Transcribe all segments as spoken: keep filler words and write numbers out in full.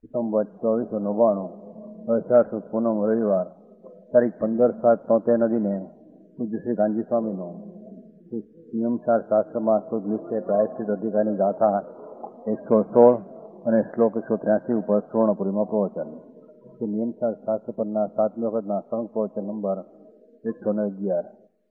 સંવત ચોવીસો નવ્વાણું અઢારસો પૂનમ રવિવાર તારીખ પંદર સાત તોતેર નદીને પૂજ્ય શ્રી ગાંધી સ્વામીનો નિયમસાર શાસ્ત્રમાં શુદ્ધ નિશ્ચય પ્રાયશ્ચિત અધિકારની ગાથા એકસો સોળ અને શ્લોક એકસો ત્ર્યાસી ઉપર સુવર્ણપુરીમાં પ્રવચન. તે નિયમસાર શાસ્ત્ર પરના સાતમી વખતના સંઘ પ્રવચન નંબર એકસો ને અગિયાર.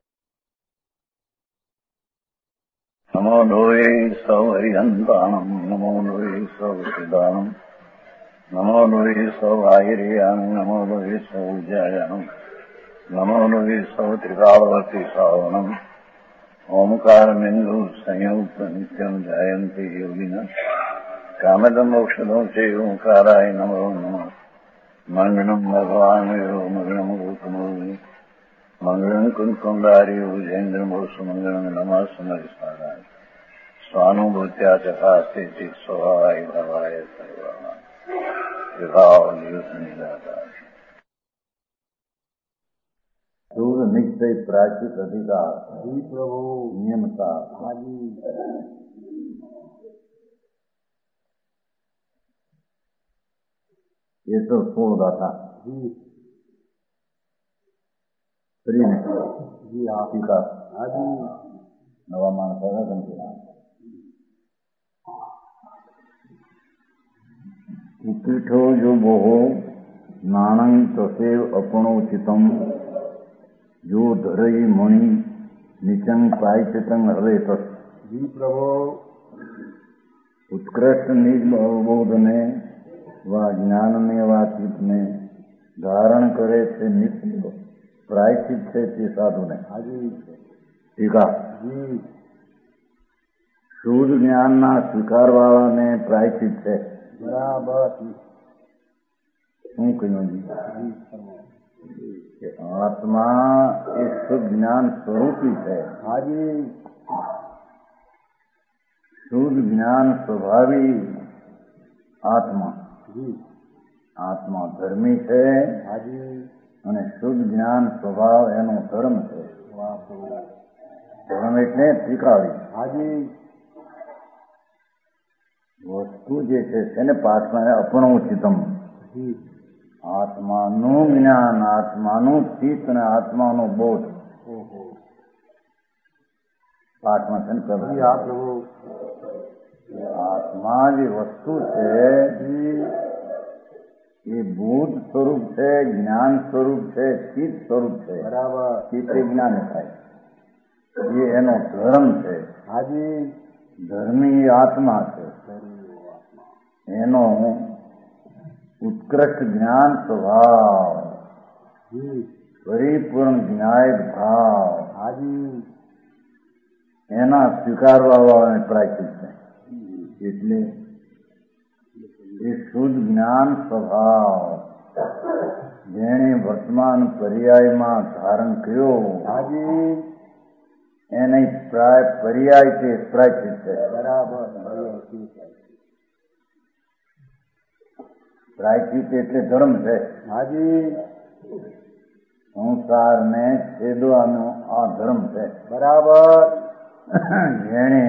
નમો લોહે સૌ હરિહંતાણમ નમો લોહે સૌ સિદ્ધાણમ નમો લોહે સૌ આયર્યાણ નમો લોહે સૌ જયાણમ નમો લોહે સૌ ત્રિકાવતી શ્રાવણમ ઓમકાર બિંદુ સંયુક્ત નિત્યમ જયંતિ યોગિના કામદમ મોક્ષદો છે ઓંકારાય નમો નમઃ. મંગળમ ભગવાન મંગળમ ગૌતમો મંગળમ કુંકુંડારી ઉજેન્દ્રમોષ મંગળમ નમઃ સમરિસ્મરાય સ્વાનુભૂત્યા ચકાસ્તે ચિત સ્વભાવાય ભાવાય સર્વા વિભાવ નિદાતા શુદ્ધ નિશ્ચય પ્રાચિત અધિકાર જી પ્રભુ નિયમતા હાજી. એ તો સોળ ગાથા જી સ્ત્રીને જી હા પિતા હાજી નવા માણસ આવ્યા ઉપીઠો જો બોહો નાણં તસેવ અપણોચિતમ જો ધરઈ મણિ નિચંગ પ્રાયચિતંગ હવે તસ. જી પ્રભુ ઉત્કૃષ્ટ નિજ અવબોધને વા જ્ઞાનને વા ચિત્તને ધારણ કરે છે નિત્ય પ્રાયચિત છે તે સાધુને. હાજી ટીકા જી શુદ્ધ જ્ઞાનના સ્વીકારવાળાને પ્રાયચિત છે. બરાબર. શું કહ્યું કે આત્મા એ શુદ્ધ જ્ઞાન સ્વરૂપી છે. હાજી શુદ્ધ જ્ઞાન સ્વભાવી આત્મા આત્મા ધર્મી છે. હાજી અને શુદ્ધ જ્ઞાન સ્વભાવ એનો ધર્મ છે. ધર્મ એટલે ત્રિકાળી. હાજી વસ્તુ જે છે તેને પાઠમાં અપણોચિતમ આત્માનું જ્ઞાન આત્માનું ચિત્ત અને આત્માનો બોધ પાઠમાં છે ને આત્મા જે વસ્તુ છે એ બોધ સ્વરૂપ છે, જ્ઞાન સ્વરૂપ છે, ચિત્ત સ્વરૂપ છે. બરાબર. ચિત્ત એ જ્ઞાન થાય એ એનો ધર્મ છે. હાજી ધર્મી આત્મા છે. એનો ઉત્કૃષ્ટ જ્ઞાન સ્વભાવ પરિપૂર્ણ જ્ઞાય ભાવ હાજી એના સ્વીકારવા વાળાને પ્રાચિત છે. એટલે એ શુદ્ધ જ્ઞાન સ્વભાવ જેણે વર્તમાન પર્યાયમાં ધારણ કર્યો હાજી એને પ્રાય પર્યાય તે પ્રાચિત છે. બરાબર. પ્રાયચિત એટલે ધર્મ છે. હાજી સંસારને છેદવાનો આ ધર્મ છે. બરાબર. જેણે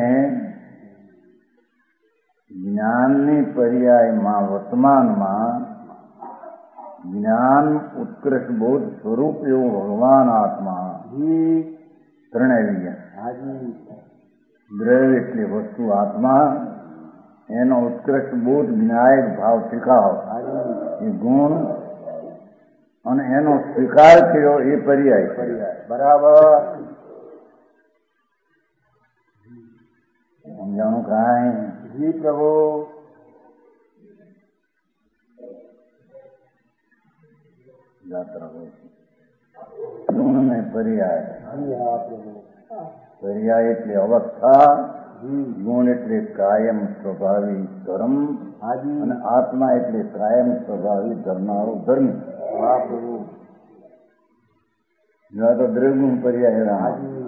જ્ઞાનની પર્યાયમાં વર્તમાનમાં જ્ઞાન ઉત્કૃષ્ટ બોધ સ્વરૂપ એવું ભગવાન આત્મા ત્રણેય ગયા. હાજી દ્રવ્ય એટલે વસ્તુ આત્મા એનો ઉત્કૃષ્ટ બોધ જ્ઞાયક ભાવ ત્રિકાળ એ ગુણ અને એનો સ્વીકાર કર્યો એ પર્યાય. પર્યાય બરાબર. સમજાણું કાંઈ? જી પ્રભુ. યાત્રા હોય છે ગુણ ને પર્યાય. પર્યાય એટલે અવસ્થા, ગુણ એટલે કાયમ સ્વભાવી ધર્મ અને આત્મા એટલે કાયમ સ્વભાવી ધર્મારો ધર્મ. તો દ્રવ્યગુણ પર્યાય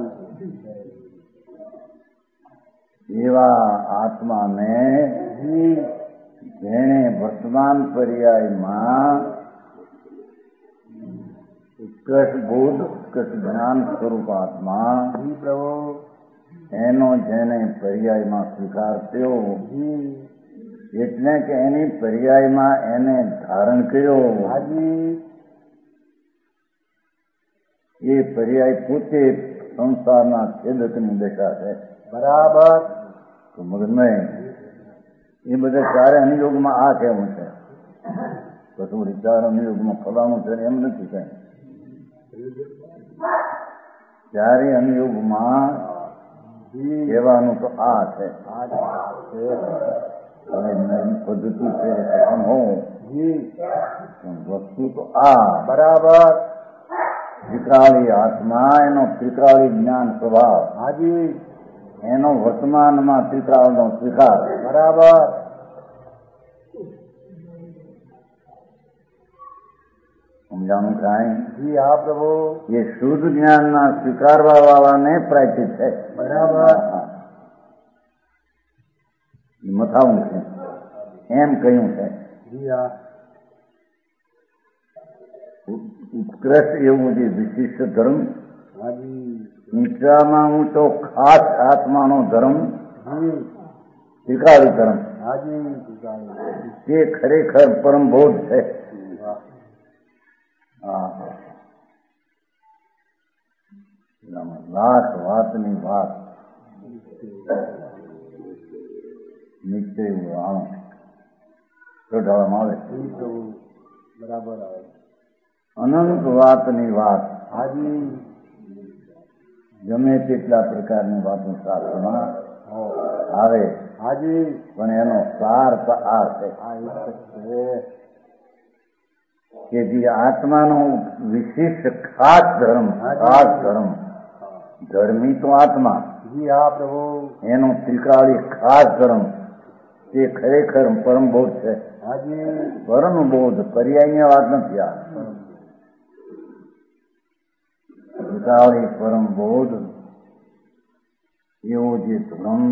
એવા આત્માને જેણે વર્તમાન પર્યાયમાં ઉત્કૃષ્ટ બોધ ઉત્કૃષ્ટ જ્ઞાન સ્વરૂપ આત્મા એનો જેને પર્યાયમાં સ્વીકાર થયો એટલે કે એની પર્યાયમાં એને ધારણ કર્યો. હાજી એ પર્યાય પોતે સંસારના છેદકની દશા છે. બરાબર. તો મગજમાં એ બધા ચારે અનુયોગમાં આ કેવું છે, કશું ચાર અનુયોગમાં ફલાણું છે એમ નથી કઈ. ચારે અનુયોગમાં કહેવાનું તો આ છે. પદ્ધતિ છે વસ્તુ તો આ. બરાબર. ત્રિકાળી આત્મા, એનો ત્રિકાળી જ્ઞાન સ્વભાવ. હાજી. એનો વર્તમાનમાં ત્રિકાળનો સ્વીકાર. બરાબર. સમજાણું કાંઈ? જી હા પ્રભુ. એ શુદ્ધ જ્ઞાનના સ્વીકારવા વાળાને પ્રાયચિત છે. બરાબર. મથાવું છે એમ કહ્યું છે. જી હા. ઉત્કૃષ્ટ એવું જે વિશિષ્ટ ધર્મ, હાજી. નીચામાં ઊંચો ખાસ આત્માનો ધર્મ, જી. ત્રિકાળી ધર્મ, હાજી. તે ખરેખર પરમબોધ છે. હા, લાખ વાતની વાત નિશ્ચય આણું ચઢાવવામાં આવે. બરાબર આવે. અનંત વાતની વાત. હાજી. ગમે તેટલા પ્રકારની વાતો શાસ્ત્રમાં આવે. હાજી. પણ એનો સાર તો આ છે કે જે આત્માનો વિશિષ્ટ ખાસ ધર્મ, ખાસ ધર્મ, ધર્મી તો આત્મા. જી હા પ્રભુ. એનો ત્રિકાળી ખાસ ધર્મ તે ખરેખર પરમબોધ છે. હાજી. પરમબોધ પર્યાયની વાત નથી. આ ત્રિકાળી પરમબોધ એવો જે ધર્મ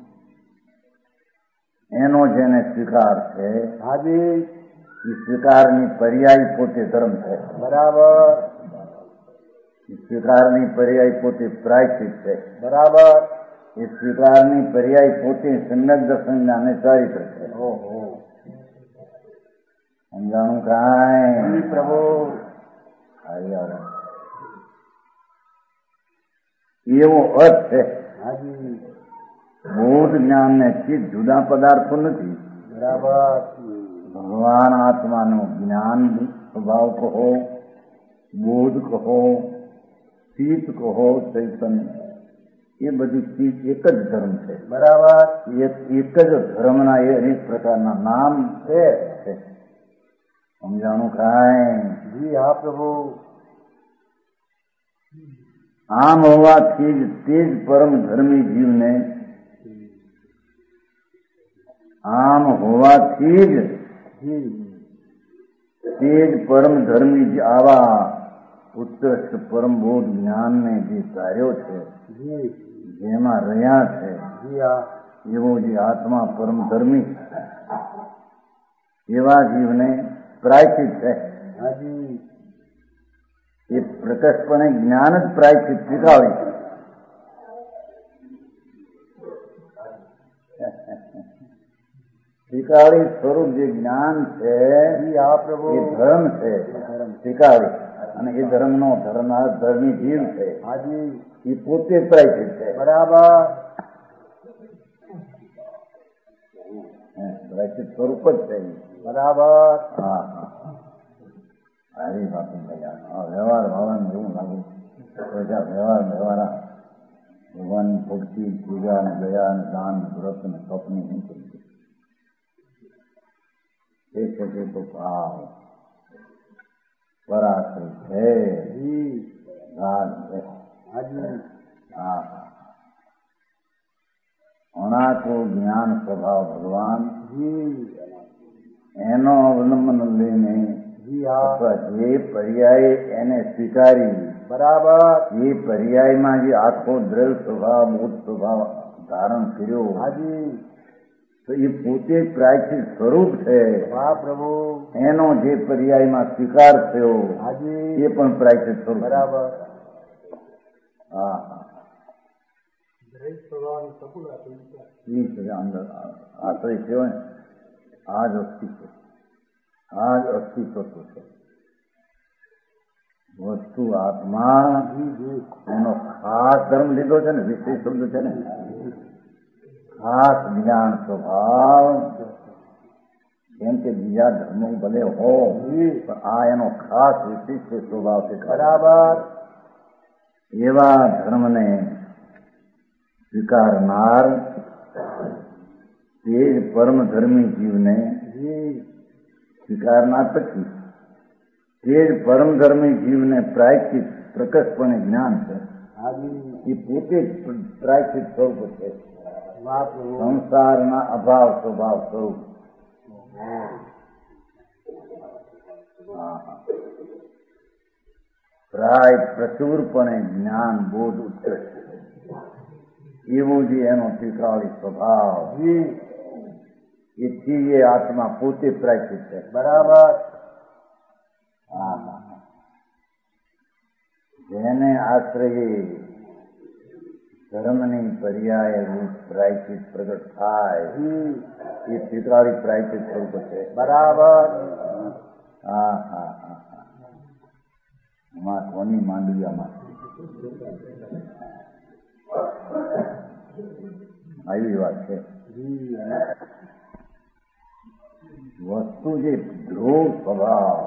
એનો જેને સ્વીકાર છે. હાજી. એ સ્વીકારની પર્યાય પોતે ધર્મ છે. બરાબર. સ્વીકારની પર્યાય પોતે પ્રાયશ્ચિત છે. બરાબર. એ સ્વીકારની પર્યાય પોતે સમ્યક દર્શન અને ચારિત્ર છે. ઓહો. સમજાણું કાંઈ? પ્રભુ. એવો અર્થ છે. હાજી. બોધ જ્ઞાન ને ચિત્ત જુદા પદાર્થો નથી. બરાબર. ભગવાન આત્માનું જ્ઞાન સ્વભાવ કહો, બોધ કહો, ચિત્ત કહો, ચૈતન્ય, એ બધી ચીજ એક જ ધર્મ છે. બરાબર. એક એક જ ધર્મના એ અનેક પ્રકારના નામ છે. સમજાણું કાંઈ? જી હા પ્રભુ. આમ હોવાથી જ તે જ પરમ ધર્મી જીવને આમ હોવાથી જ તે જ પરમ ધર્મી આવા ઉત્કૃષ્ટ પરમબોધ જ્ઞાનને જે ધાર્યો છે, જેમાં રહ્યા છે, એવો જે આત્મા પરમ ધર્મી એવા જીવને પ્રાયચિત છે. એ પ્રકટપણે જ્ઞાન જ પ્રાયચિત સ્વીકારે છે. સ્વીકારી સ્વરૂપ જે જ્ઞાન છે એ ધર્મ છે. સ્વીકારી અને એ ધર્મનો ધરનાર ધર્મી જીવ છે. એ પોતે પ્રાયચિત છે. બરાબર. પ્રાયચિત સ્વરૂપ જ છે. બરાબર. હા હા આવી વાતો વ્યવહાર ભાવન જેવું લાગે. વ્યવહાર વ્યવહાર ભગવાનની ભક્તિ, પૂજા અને દયા અને દાન, વ્રત અને સ્વપ્ન નહીં કરી એ શકે તો ભાવ પરાશ્રય છે. રાગ છે. હા અણાકો જ્ઞાન સ્વભાવ ભગવાન એનો અવલંબન લઈને અથવા જે પર્યાય એને સ્વીકારી, બરાબર, એ પર્યાયમાં જે આખો દ્રવ્ય સ્વભાવ, બોધ સ્વભાવ ધારણ કર્યો, તો એ પોતે પ્રાયચિત સ્વરૂપ છે. વાહ પ્રભુ. એનો જે પર્યાયમાં સ્વીકાર થયો એ પણ પ્રાયચિત સ્વરૂપ. બરાબર. હા હા અંદર આશ્રય થયો ને આ જ અસ્તિત્વ, આ જ અસ્તિત્વ છે. વસ્તુ આત્મા એનો ખાસ ધર્મ લીધો છે ને, વિશેષ શબ્દ છે ને, ખાસ જ્ઞાન સ્વભાવ. કેમ કે બીજા ધર્મો ભલે હો પણ આ એનો ખાસ વિશિષ્ટ સ્વભાવ છે. બરાબર. એવા ધર્મને સ્વીકારનાર તે જ પરમ ધર્મી જીવને સ્વીકારનાર પછી તે જ પરમ ધર્મી જીવને પ્રાયશ્ચિત પ્રકટપણે જ્ઞાન છે. એ પોતે જ પ્રાયશ્ચિત સ્વરૂપ છે, સંસારના અભાવ સ્વભાવ સ્વરૂપ. પ્રાય પ્રચુરપણે જ્ઞાન બોધ ઉત્કૃષ્ટ એવું જે એનો ત્રિકાળી સ્વભાવ, એથી એ આત્મા પોતે પ્રાયશ્ચિત છે. બરાબર. જેને આશ્રયે ધર્મની પર્યાય રૂપ પ્રાયશ્ચિત પ્રગટ થાય એ ત્રિકાળી પ્રાયશ્ચિત સ્વરૂપ છે. બરાબર. હા હા હા હા માં કોની માંડવિયામાં આવી વાત છે. વસ્તુ જે ધ્રુવ સ્વભાવ,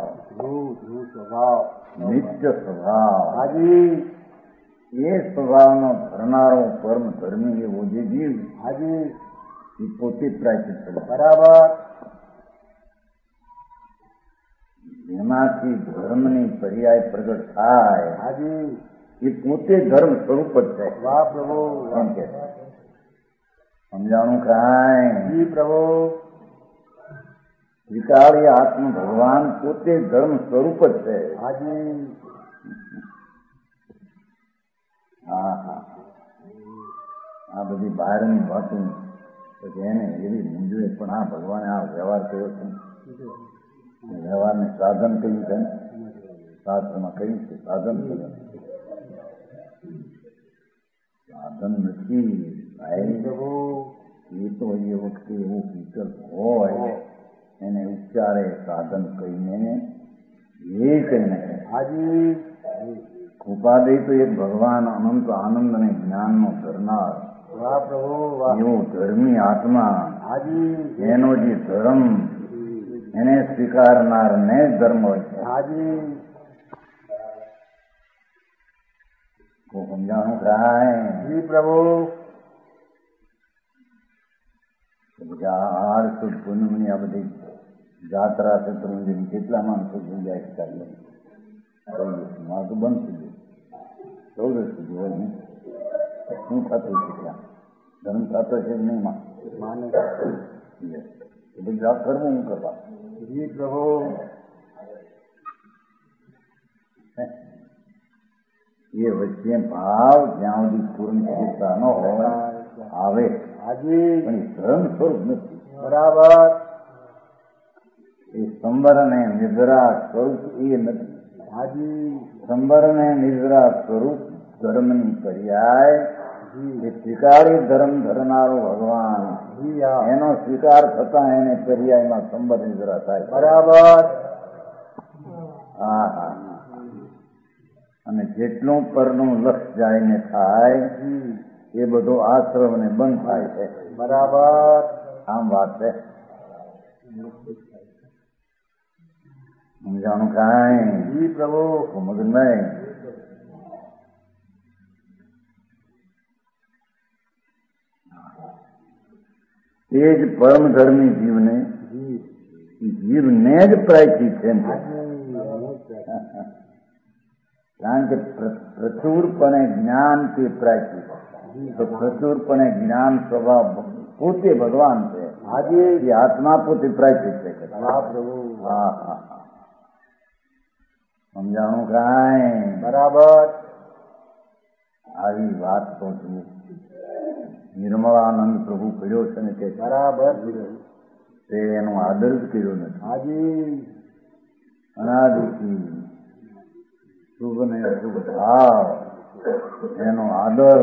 નિત્ય સ્વભાવ, હાજી એ સ્વભાવનો ધરનારો પરમ ધર્મી એવો જે જીવ, હાજી એ પોતે પ્રાયશ્ચિત છે. બરાબર. જેમાંથી ધર્મની પર્યાય પ્રગટ થાય, હાજી એ પોતે ધર્મ સ્વરૂપ જ છે. વાહ પ્રભુ. એમ કે સમજાણું કાંઈ પ્રભુ. ત્રિકાળી આત્મ ભગવાન પોતે ધર્મ સ્વરૂપ જ છે. હાજી. હા હા આ બધી બહારની વાતો પછી એને એવી મૂંઝવે, પણ આ ભગવાને આ વ્યવહાર કર્યો છે, વ્યવહારને સાધન કહ્યું છે ને, શાસ્ત્રમાં કહ્યું છે સાધન કર્યું. સાધન નથી ભાઈ, એ તો એ વખતે એવું વિકલ્પ હોય એને ઉચ્ચારે સાધન કહીને એ કહીને. હાજી. ઉપાધિ તો એક ભગવાન અનંત આનંદ અને જ્ઞાનનો ધરનાર એવો ધર્મી આત્મા, હાજી એનો જે ધર્મ એને સ્વીકારનાર ને ધર્મ હોય છે. હાજી. તો સમજાણું કાંઈ પ્રભુ. બધા આઠ પૂનમની આ બધી જાત્રા છે, કેટલા માણસો થઈ જાય છે? મારું તો બંધ થઈ ગયું. ચૌદ સુધી હોય ને શું થતું છે? ત્યાં ધર્મ થતો છે નહીં માને એ બધું કરવું હું કરવા જી પ્રભુ. એ વચ્ચે ભાવ જ્યાં સુધી પૂર્ણ ચિંતા ન હોય આવે, પણ એ ધર્મ સ્વરૂપ નથી. બરાબર. એ સંબર અને નિદ્રા સ્વરૂપ એ નથી. હાજી. સંબર અને નિદ્રા સ્વરૂપ ધર્મની પર્યાય એ સ્વીકારી ધર્મ ધરનારો ભગવાન એનો સ્વીકાર થતા એને પર્યાયમાં સંબર નિદ્રા થાય. બરાબર. હા હા. અને જેટલું પરનું લક્ષ જાયને થાય એ બધો આશ્રમ ને બંધ થાય છે. બરાબર. આમ વાત છે. સમજાણું કાંઈ પ્રભુ? મગજ નહીં. તે જ પરમ ધર્મી જીવને જીવને જ પ્રાયશ્ચિત છે. કારણ કે પ્રચુરપણે જ્ઞાન તે પ્રાયશ્ચિત, તો પ્રચુરપણે જ્ઞાન સ્વભાવ પોતે ભગવાન છે. હાજી. આત્મા પોતે પ્રાયશ્ચિત છે. હા પ્રભુ. હા હા હા સમજાણું કાંઈ? બરાબર. આવી વાત તો જુઓ, નિર્મળાનંદ પ્રભુ કર્યો છે ને કે બરાબર તે એનો આદર જ કર્યો નથી. હાજી. અનાદિથી શુભ ને અશુભ ભાવ એનો આદર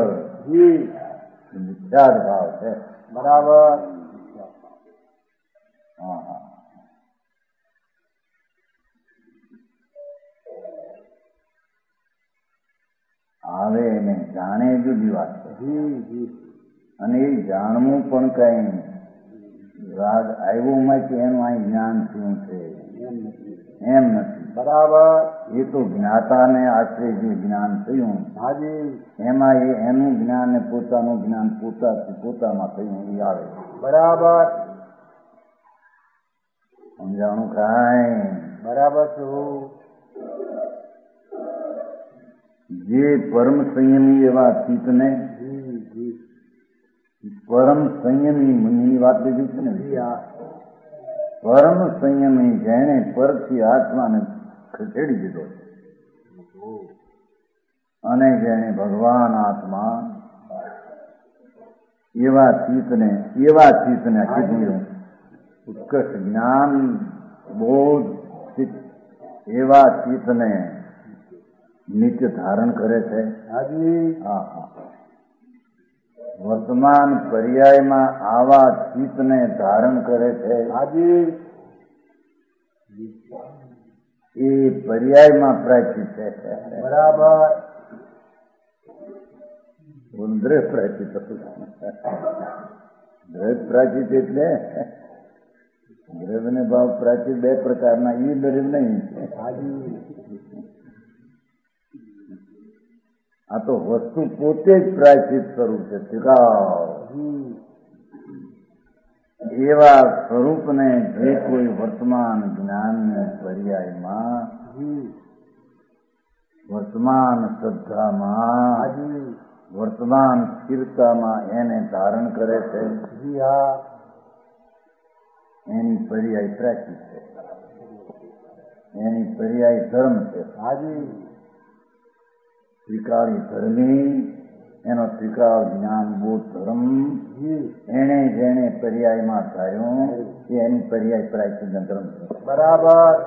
મિથ્યાદ ભાવ છે. બરાબર. હા હા જાણે એ જુદી વાત છે. જી જી અને એ જાણવું પણ કઈ રાગ આવ્યોમાં કે એનું અહીં જ્ઞાન શું છે એમ નથી. એમ નથી. બરાબર. એ તો જ્ઞાતાને આશ્રય જે જ્ઞાન થયું હાજી એમાં એ એનું જ્ઞાન ને પોતાનું જ્ઞાન પોતાથી પોતામાં થયું એ આવે. બરાબર સમજાણું કાંઈ? બરાબર પ્રભુ. જે પરમ સંયમી એવા ચિત્તને જી જી પરમ સંયમી મુનિની વાત લીધી છે ને. જી હા પરમ સંયમી જેણે પરથી આત્માને ખસેડી દીધો અને જેણે ભગવાન આત્મા એવા ચિત્તને એવા ચિત્તને કીધું ઉત્કર્ષ જ્ઞાન બોધ ચિત્ત એવા ચિત્તને નિત્ય ધારણ કરે છે. હાજી હા હા વર્તમાન પર્યાયમાં આવા ચિત્તને ધારણ કરે છે. હાજી એ પર્યાયમાં પ્રાચિત છે. બરાબર. દ્રવ્ય પ્રાચિત હતું. દ્રવ્ય પ્રાચિત એટલે દ્રવ્ય ને ભાવ પ્રાચિત બે પ્રકારના. એ દ્રવ્ય નહીં. હાજી આ તો વસ્તુ પોતે જ પ્રાચિત સ્વરૂપ છે. ટીકાવ જી એવા સ્વરૂપને જે કોઈ વર્તમાન જ્ઞાન પર્યાયમાં જી વર્તમાન શ્રદ્ધામાં હાજી વર્તમાન સ્થિરતામાં એને ધારણ કરે છે જી હા એની પર્યાય પ્રાચિત છે. એની પર્યાય ધર્મ છે. હાજી ત્રિકાળી ધર્મી એનો ત્રિકાળ જ્ઞાન બોધ ધર્મ જી એને જેને પર્યાયમાં ધાર્યું એ એની પર્યાય પ્રાચીન ધર્મ છે. બરાબર.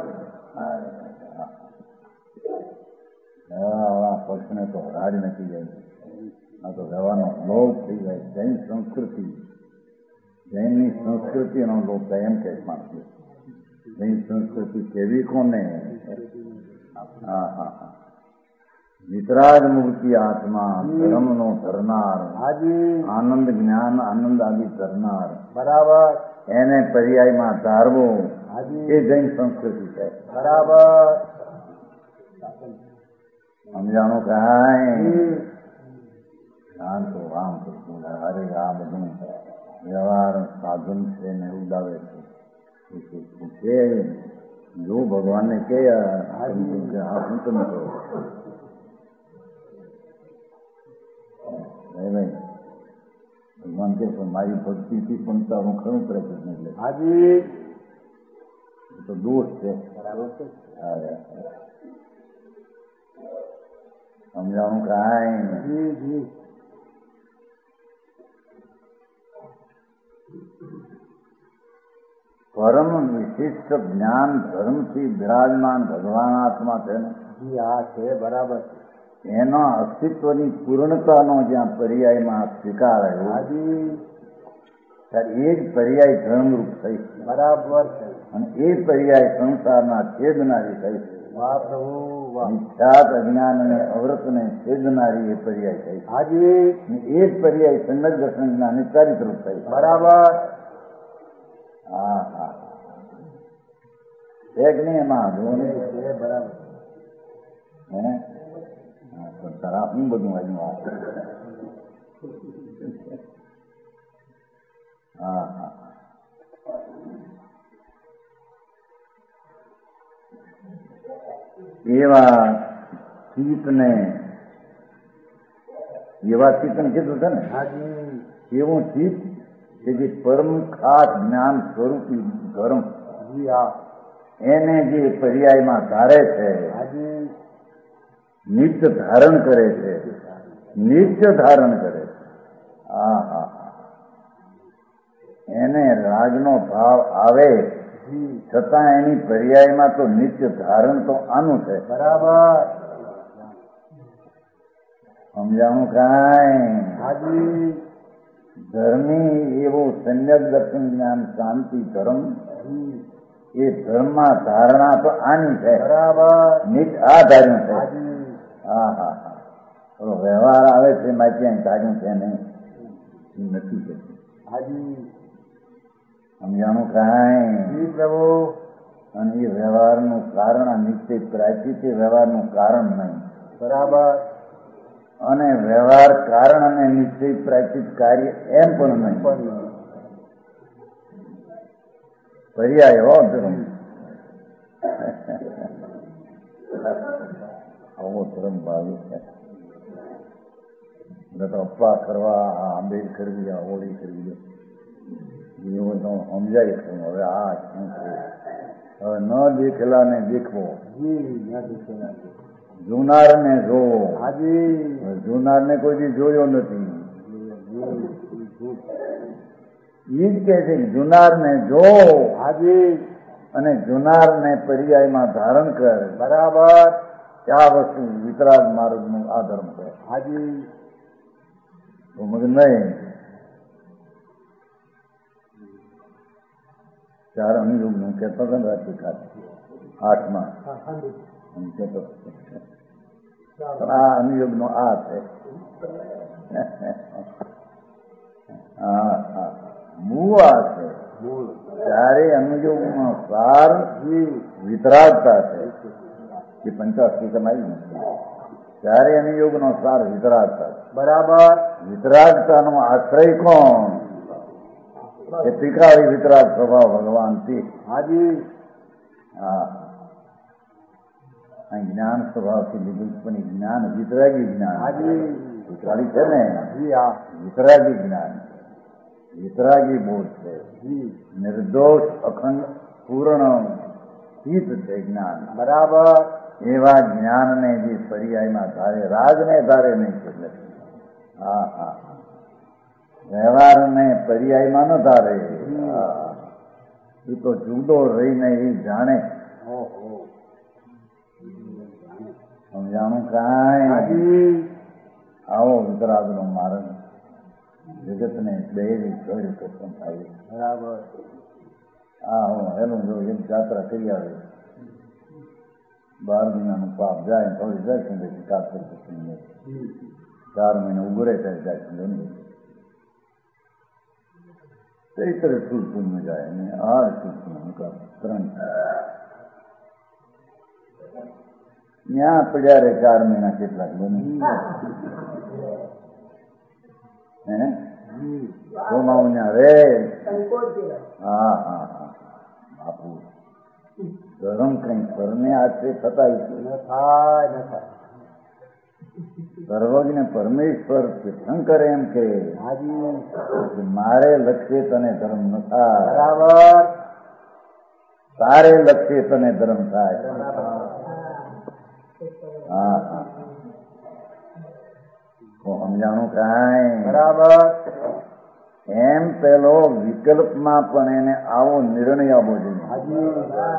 આવા પક્ષને તો હરાડી નથી જાય. આ તો રહેવાનો લોપ થઈ જાય. જૈન સંસ્કૃતિ જૈનની સંસ્કૃતિનો લોપ થાય એમ કે માનશે. જૈન સંસ્કૃતિ કેવી કોને? હા હા હા વિતરાગ મૂર્તિ આત્મા ધર્મનો ધરનાર હાજી આનંદ જ્ઞાન આનંદ આદિ ધરનાર બરાબર. એને પર્યાયમાં ધારવો હાજી એ જૈન સંસ્કૃતિ છે. બરાબર. સમજાણું કાંઈ? જી ધ્યાન તો રામ કૃષ્ણ અરે આ બધું વ્યવહાર સાધન છે ને ઉડાવે છે. જો ભગવાનને કે આ શું તમે કહો ભગવાન કે મારી ભક્તિથી પણ તારું ખરું પ્રયત્ન એટલે હાજી તો દોષ છે. બરાબર છે. સમજાણું કાંઈ? જી જી પરમ વિશિષ્ટ જ્ઞાન ધર્મથી બિરાજમાન ભગવાન આત્મા છે ને જી હા છે. બરાબર છે. એના અસ્તિત્વની પૂર્ણતાનો જ્યાં પર્યાયમાં સ્વીકારાયો હાજી ત્યારે એ જ પર્યાય ધર્મરૂપ થઈ છે. બરાબર છે. અને એ પર્યાય સંસારના છેદનારી થઈ છે. વાહ પ્રભુ વાહ. મિથ્યાત અજ્ઞાન અને અવ્રતને છેદનારી એ પર્યાય થઈ છે. હાજી અને એ જ પર્યાય સંગત દર્શન જ્ઞાનની ચારિત્રરૂપ થઈ છે. બરાબર. હા હા એક નહીં એમાં જો ને છે. બરાબર. હે તારા હું બધું આવ્યું આ હા હા એવા ચિત્તને એવા ચિત્તને કીધું છે ને હાજી એવું ચિત્ત કે જે પરમ ખાસ જ્ઞાન સ્વરૂપી ધર્મ જી હા એને જે પર્યાયમાં ધારે છે હાજી નિત્ય ધારણ કરે છે. નિત્ય ધારણ કરે છે. હા હા એને રાગનો ભાવ આવે છતાં એની પર્યાયમાં તો નિત્ય ધારણ તો આનું છે. બરાબર. સમજાણું કાંઈ? હાજી ધર્મી એવું સમ્યક દર્શન જ્ઞાન શાંતિ ધર્મ એ ધર્મમાં ધારણા તો આની છે. બરાબર. નિત્ય આ ધાર્યું છે. હાજી હા હા હા વ્યવહાર આવે છે એમાં ક્યાંય કાઢ્યું છે નહીં નથી કે હાજી સમજાણું કાંઈ જી પ્રભુ અને એ વ્યવહારનું કારણ આ નિશ્ચય પ્રાચિત એ વ્યવહારનું કારણ નહીં બરાબર અને વ્યવહાર કારણ અને નિશ્ચય પ્રાચિત કાર્ય એમ પણ નહીં પર્યાય હો ધર્મ આવો ધર્મ ભાવી છે તો અપવા કરવા આ આંબેડ કરવી આ હોળી કરવી એવું તો સમજાય છે હવે આ શું છે હવે ન દેખેલા ને દેખવો જુનાર ને જોવો જુનાર ને કોઈ દી જોયો નથી ઈ જ કે છે જુનાર ને જો અને જુનાર ને પર્યાયમાં ધારણ કર બરાબર આ વસ્તુ વિતરાગ માર્ગ નું આ ધર્મ છે હાજી તો મગ નહીં ચાર અનુયુગ નું કહેતો હતો ને રાશિ ખાતે આઠમાં કહેતો આ અનુયુગ નો આ છે હા હા મૂળ આ છે ત્યારે અનુયોગ નો સાર વિતરાગતા છે એ પંચાસી કમાઈ નથી ત્યારે અનુયોગ નો સાર વિતરાગતા બરાબર વિતરાગતા નો આશ્રય કોણ એ ત્રિકાળી વિતરાગ સ્વભાવ ભગવાન થી હાજી હા જ્ઞાન સ્વભાવથી લીધું પણ જ્ઞાન વિતરાગી જ્ઞાન હાજી વિતરાગી છે ને જી હા વિતરાગી જ્ઞાન વિતરાગી બોધ છે નિર્દોષ અખંડ પૂર્ણ ચિત્ત છે જ્ઞાન બરાબર એવા જ્ઞાનને જે પર્યાયમાં ધારે રાજને ધારે નહીં છે હા હા વ્યવહારને પર્યાયમાં ન ધારે એ તો જુદો રહીને એ જાણે સમજાણું કાંઈ આવો વિતરાગ નો માર્ગ જગત ને દહેરી કર્યું કસમ થાય બરાબર હા હું હેલું જો એમ જાત્રા કરી આવે બાર મહિનાનું પાપ જાય થોડી જાય છે શિકાર કરતી ચાર મહિને ઉગરે ત્યારે જાય છે ચૈત્ર સુર પૂર્ણ જાય અને આર સુર પૂર્ણ ત્રણ ત્યાં પડ્યા રે ચાર મહિના કેટલાક બને હે સોમાવું ત્યાં રે હા હા હા બાપુ ધર્મ કઈ પરને આશ્રય થતા સર્વજ્ઞ પરમેશ્વર શંકર એમ કે મારે લક્ષ્ય તને ધર્મ ન થાય બરાબર તારે લક્ષ્ય તને ધર્મ થાય હા હા સમજાણું કાંઈ બરાબર એમ પેલો વિકલ્પમાં પણ એને આવો નિર્ણય આવવો જોઈએ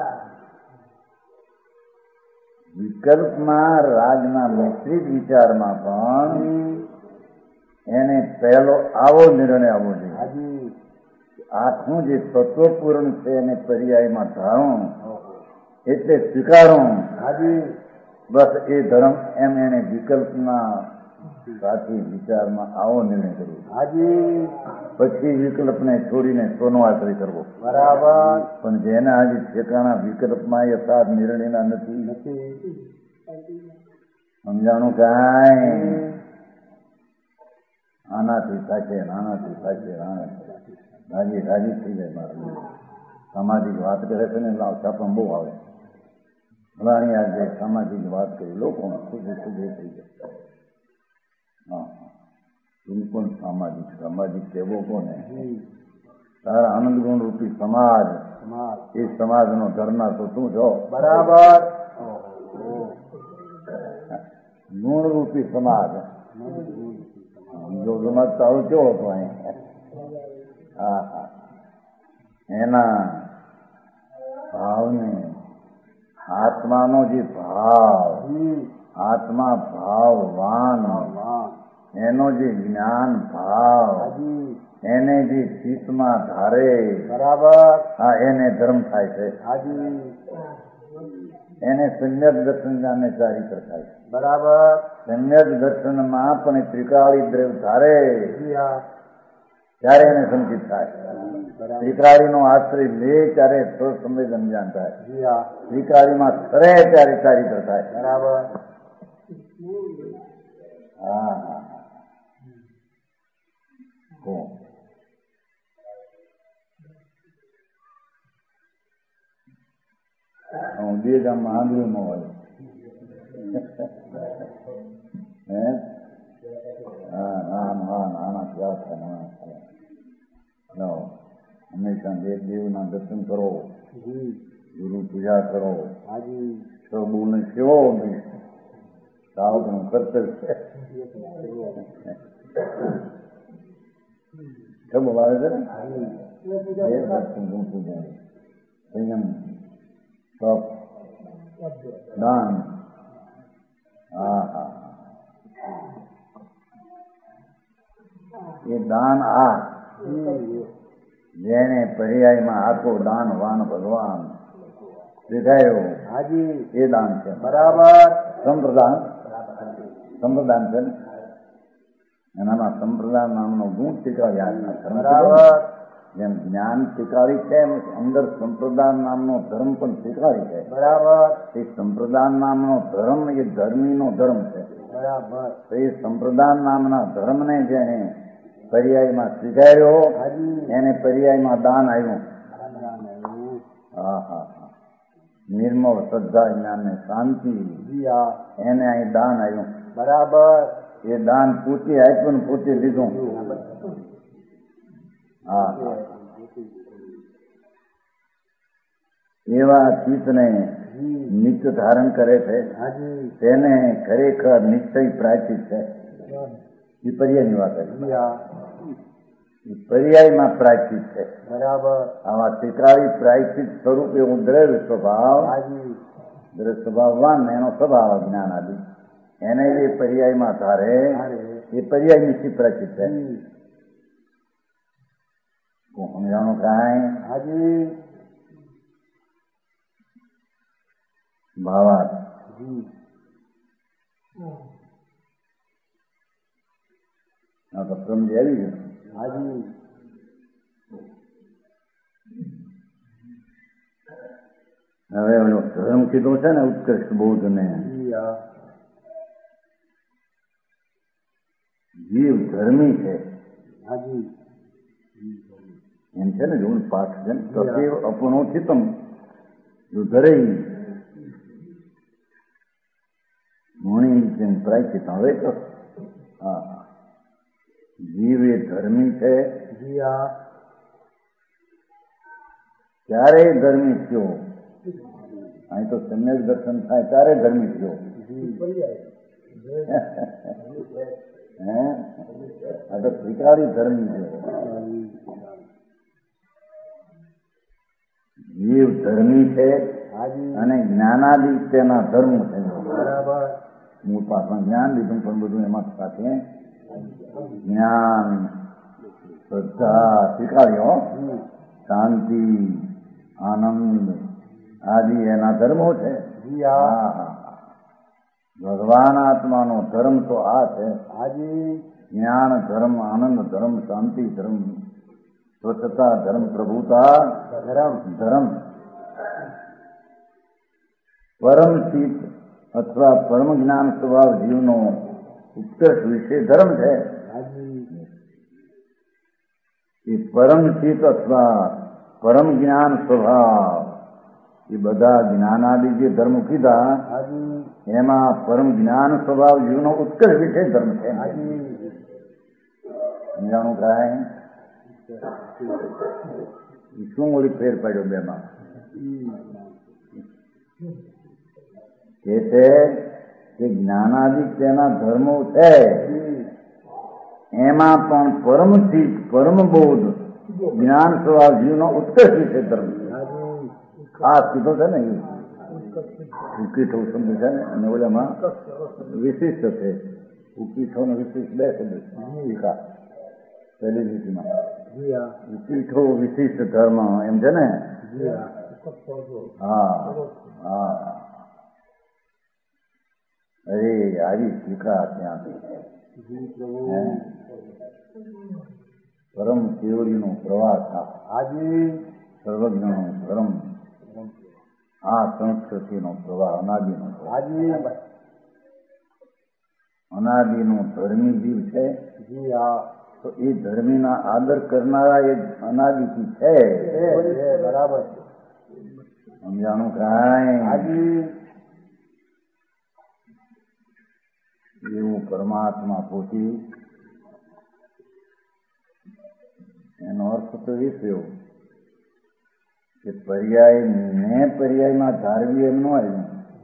વિકલ્પમાં રાજના મિશ્રિત વિચારમાં પણ એને પહેલો આવો નિર્ણય આવવો જોઈએ આખું જે તત્વપૂર્ણ છે એને પર્યાયમાં ધારું એટલે સ્વીકારું બસ એ ધર્મ એમ એને વિકલ્પના સાથી વિચારમાં આવો નિર્ણય કરવો પછી વિકલ્પને છોડીને સોનવાસરી કરવો બરાબર પણ જેના હજી ઠેકાણા વિકલ્પમાં યથાર્થ નિર્ણયના નથી સમજાણું કાંઈ આનાથી થાકે નાનાથી થાકે રાજી રાજી થઈ જાય મારું સામાજિક વાત કરે છે ને લાવતા પણ બહુ આવે ફલાણી આજે સામાજિક વાત કરી લોકો ખુદે ખુદે થઈ જાય હા બિલકુલ સામાજિક સામાજિક કેવો કોને તારા આનંદ ગુણ રૂપી સમાજ એ સમાજનો ધરનાર તો તું છો બરાબર ગુણ રૂપી સમાજ જો સમાજ તારો કેવો હતો અહીં હા હા એના ભાવને આત્માનો જે ભાવ આત્મા ભાવવાન એનો જે જ્ઞાન ભાવ એને જે ચિત્તમાં ધારે બરાબર હા એને ધર્મ થાય છે એને સમ્યક દર્શન જાણને ચારિત્ર થાય. બરાબર. સમ્યક દર્શનમાં પણ ત્રિકાળી દ્રવ ધારે જી હા. ત્યારે એને સંચિત થાય. ત્રિકાળીનો આશ્રય લે ત્યારે સ્વ સંવેદન જ્ઞાન થાય. જી હા. ત્રિકાળીમાં ખરે ત્યારે ચારિત્ર થાય. બરાબર. હા હા હું બે ગામમાં આંધળીમાં હોય હે હા ના ના નાના ક્યાં થાય નાના હંમેશા દેવ દેવના દર્શન કરો, ગુરુ પૂજા કરો, પ્રભુને સેવો સાવકનું કર્તવ્ય છે બોલાવે છે ને એ દર્શન ગુરુ પૂજા સંયમ તપ દાન હા હા એ દાન આ જેને પર્યાયમાં આખો દાન વાન ભગવાન દેખાયો એ દાન છે. બરાબર. સંપ્રદાન સંપ્રદાન છે ને એનામાં સંપ્રદાન નામનો ગુણ શીખવાડ્યા. બરાબર. જેમ જ્ઞાન શીખવાડી છે એમ અંદર સંપ્રદાન નામનો ધર્મ પણ શીખવાડી છે. બરાબર. એ સંપ્રદાન નામનો ધર્મ એ ધર્મીનો ધર્મ છે. બરાબર. તો એ સંપ્રદાન નામના ધર્મને જેને પર્યાયમાં સ્વીકાર્યો એને પર્યાયમાં દાન આવ્યું. હા હા હા નિર્મળ શ્રદ્ધા જ્ઞાન ને શાંતિ એને અહીં દાન આવ્યું. બરાબર. એ દાન પોતે આપ્યું ને પોતે લીધું. હા એવા ચિત્તને નિત્ય ધારણ કરે છે તેને ખરેખર નિશ્ચય પ્રાચિત છે. એ પર્યાયની વાત કરી. પર્યાયમાં પ્રાચિત છે. બરાબર. આવા ત્રિકાળી પ્રાયચિત સ્વરૂપ એવું દ્રવ્ય સ્વભાવ દ્રવ્ય સ્વભાવવાન એનો સ્વભાવ જ્ઞાન આદિ એને જે પર્યાયમાં ધારે એ પર્યાય નિશ્ચિત પ્રાચિત છે. સમજાણું કાંઈ હાજી ભાવાર્થ હા તો સમજી આવી ગયું. હાજી હવે ઓલો ધર્મ કીધો છે ને ઉત્કૃષ્ટ બૌદ્ધ ને જીવ ધર્મી છે એમ છે ને જોડ પાઠ છે ને સદેવ અપણો ચિત્તમ ધરે મુનિ પ્રાયચિત હવે તો હા જીવ એ ધર્મી છે. ક્યારે ધર્મી થયો? અહીં તો સમ્યક દર્શન થાય ત્યારે ધર્મી થયો. હે આ તો ત્રિકાળી ધર્મી છે. જીવ ધર્મી છે અને જ્ઞાનાદિ તેના ધર્મ છે. હું પાછળ જ્ઞાન લીધું પણ બધું એમાં સાથે જ્ઞાન શ્રદ્ધા ત્રિકાળીઓ શાંતિ આનંદ આદિ એના ધર્મો છે. ભગવાન આત્માનો ધર્મ તો આ છે. જ્ઞાન ધર્મ આનંદ ધર્મ શાંતિ ધર્મ સ્વચ્છતા ધર્મ પ્રભુતા ધર્મ ધર્મ પરમ ચિત્ત અથવા પરમ જ્ઞાન સ્વભાવ જીવનો ઉત્કર્ષ વિશે ધર્મ છે. એ પરમ ચિત્ત અથવા પરમ જ્ઞાન સ્વભાવ એ બધા જ્ઞાનાદિ જે ધર્મ કીધા એમાં પરમ જ્ઞાન સ્વભાવ જીવનો ઉત્કર્ષ વિશે ધર્મ છે. સમજાણું કાંઈ શું ઓળી ફેર પડ્યો બેમાં કે છે કે જ્ઞાનાદિ તેના ધર્મો છે એમાં પણ પરમ ચિત્ત પરમ બોધ જ્ઞાન સ્વભાવ જીવનો ઉત્કર્ષ વિશે ધર્મ ખાસ કીધો છે ને ઉકીઠો શબ્દ છે ને અને ઓલામાં વિશિષ્ટ છે. ઉકીઠો ને વિશિષ્ટ બે શબ્દ પહેલી લીટીમાં ઉકીઠો વિશિષ્ટ ધર્મ એમ છે ને. હા હા અરે આવી શીખા ત્યાંથી પરમ કેવડીનો પ્રવાસ હાજી સર્વજ્ઞનો ધર્મ આ સંસ્કૃતિનો પ્રવાહ અનાદિનો હાજી અનાદિનો ધર્મી જીવ છે જી હા તો એ ધર્મીના આદર કરનારા એ અનાદિથી છે બરાબર સમજાણું કાંઈ હાજી એવું પરમાત્મા પોતે એનો અર્થ તો એ થયો કે પર્યાય ને પર્યાયમાં ધારવી એમ ન આવ્યું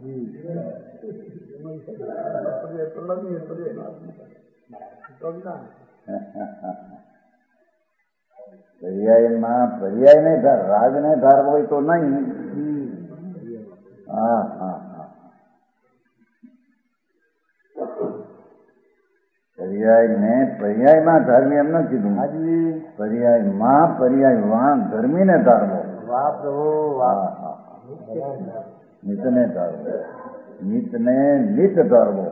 પર્યાયમાં પર્યાય ને ધાર રાગ ને ધારવો હોય તો નહીં હા હા હા પર્યાય ને પર્યાયમાં ધારવી એમ ન કીધું હાજી પર્યાયમાં પર્યાય વાણ ધર્મીને ધારવો વાહ પ્રભુ વાહ નિતને ધારવો નિતને નિત ધારવો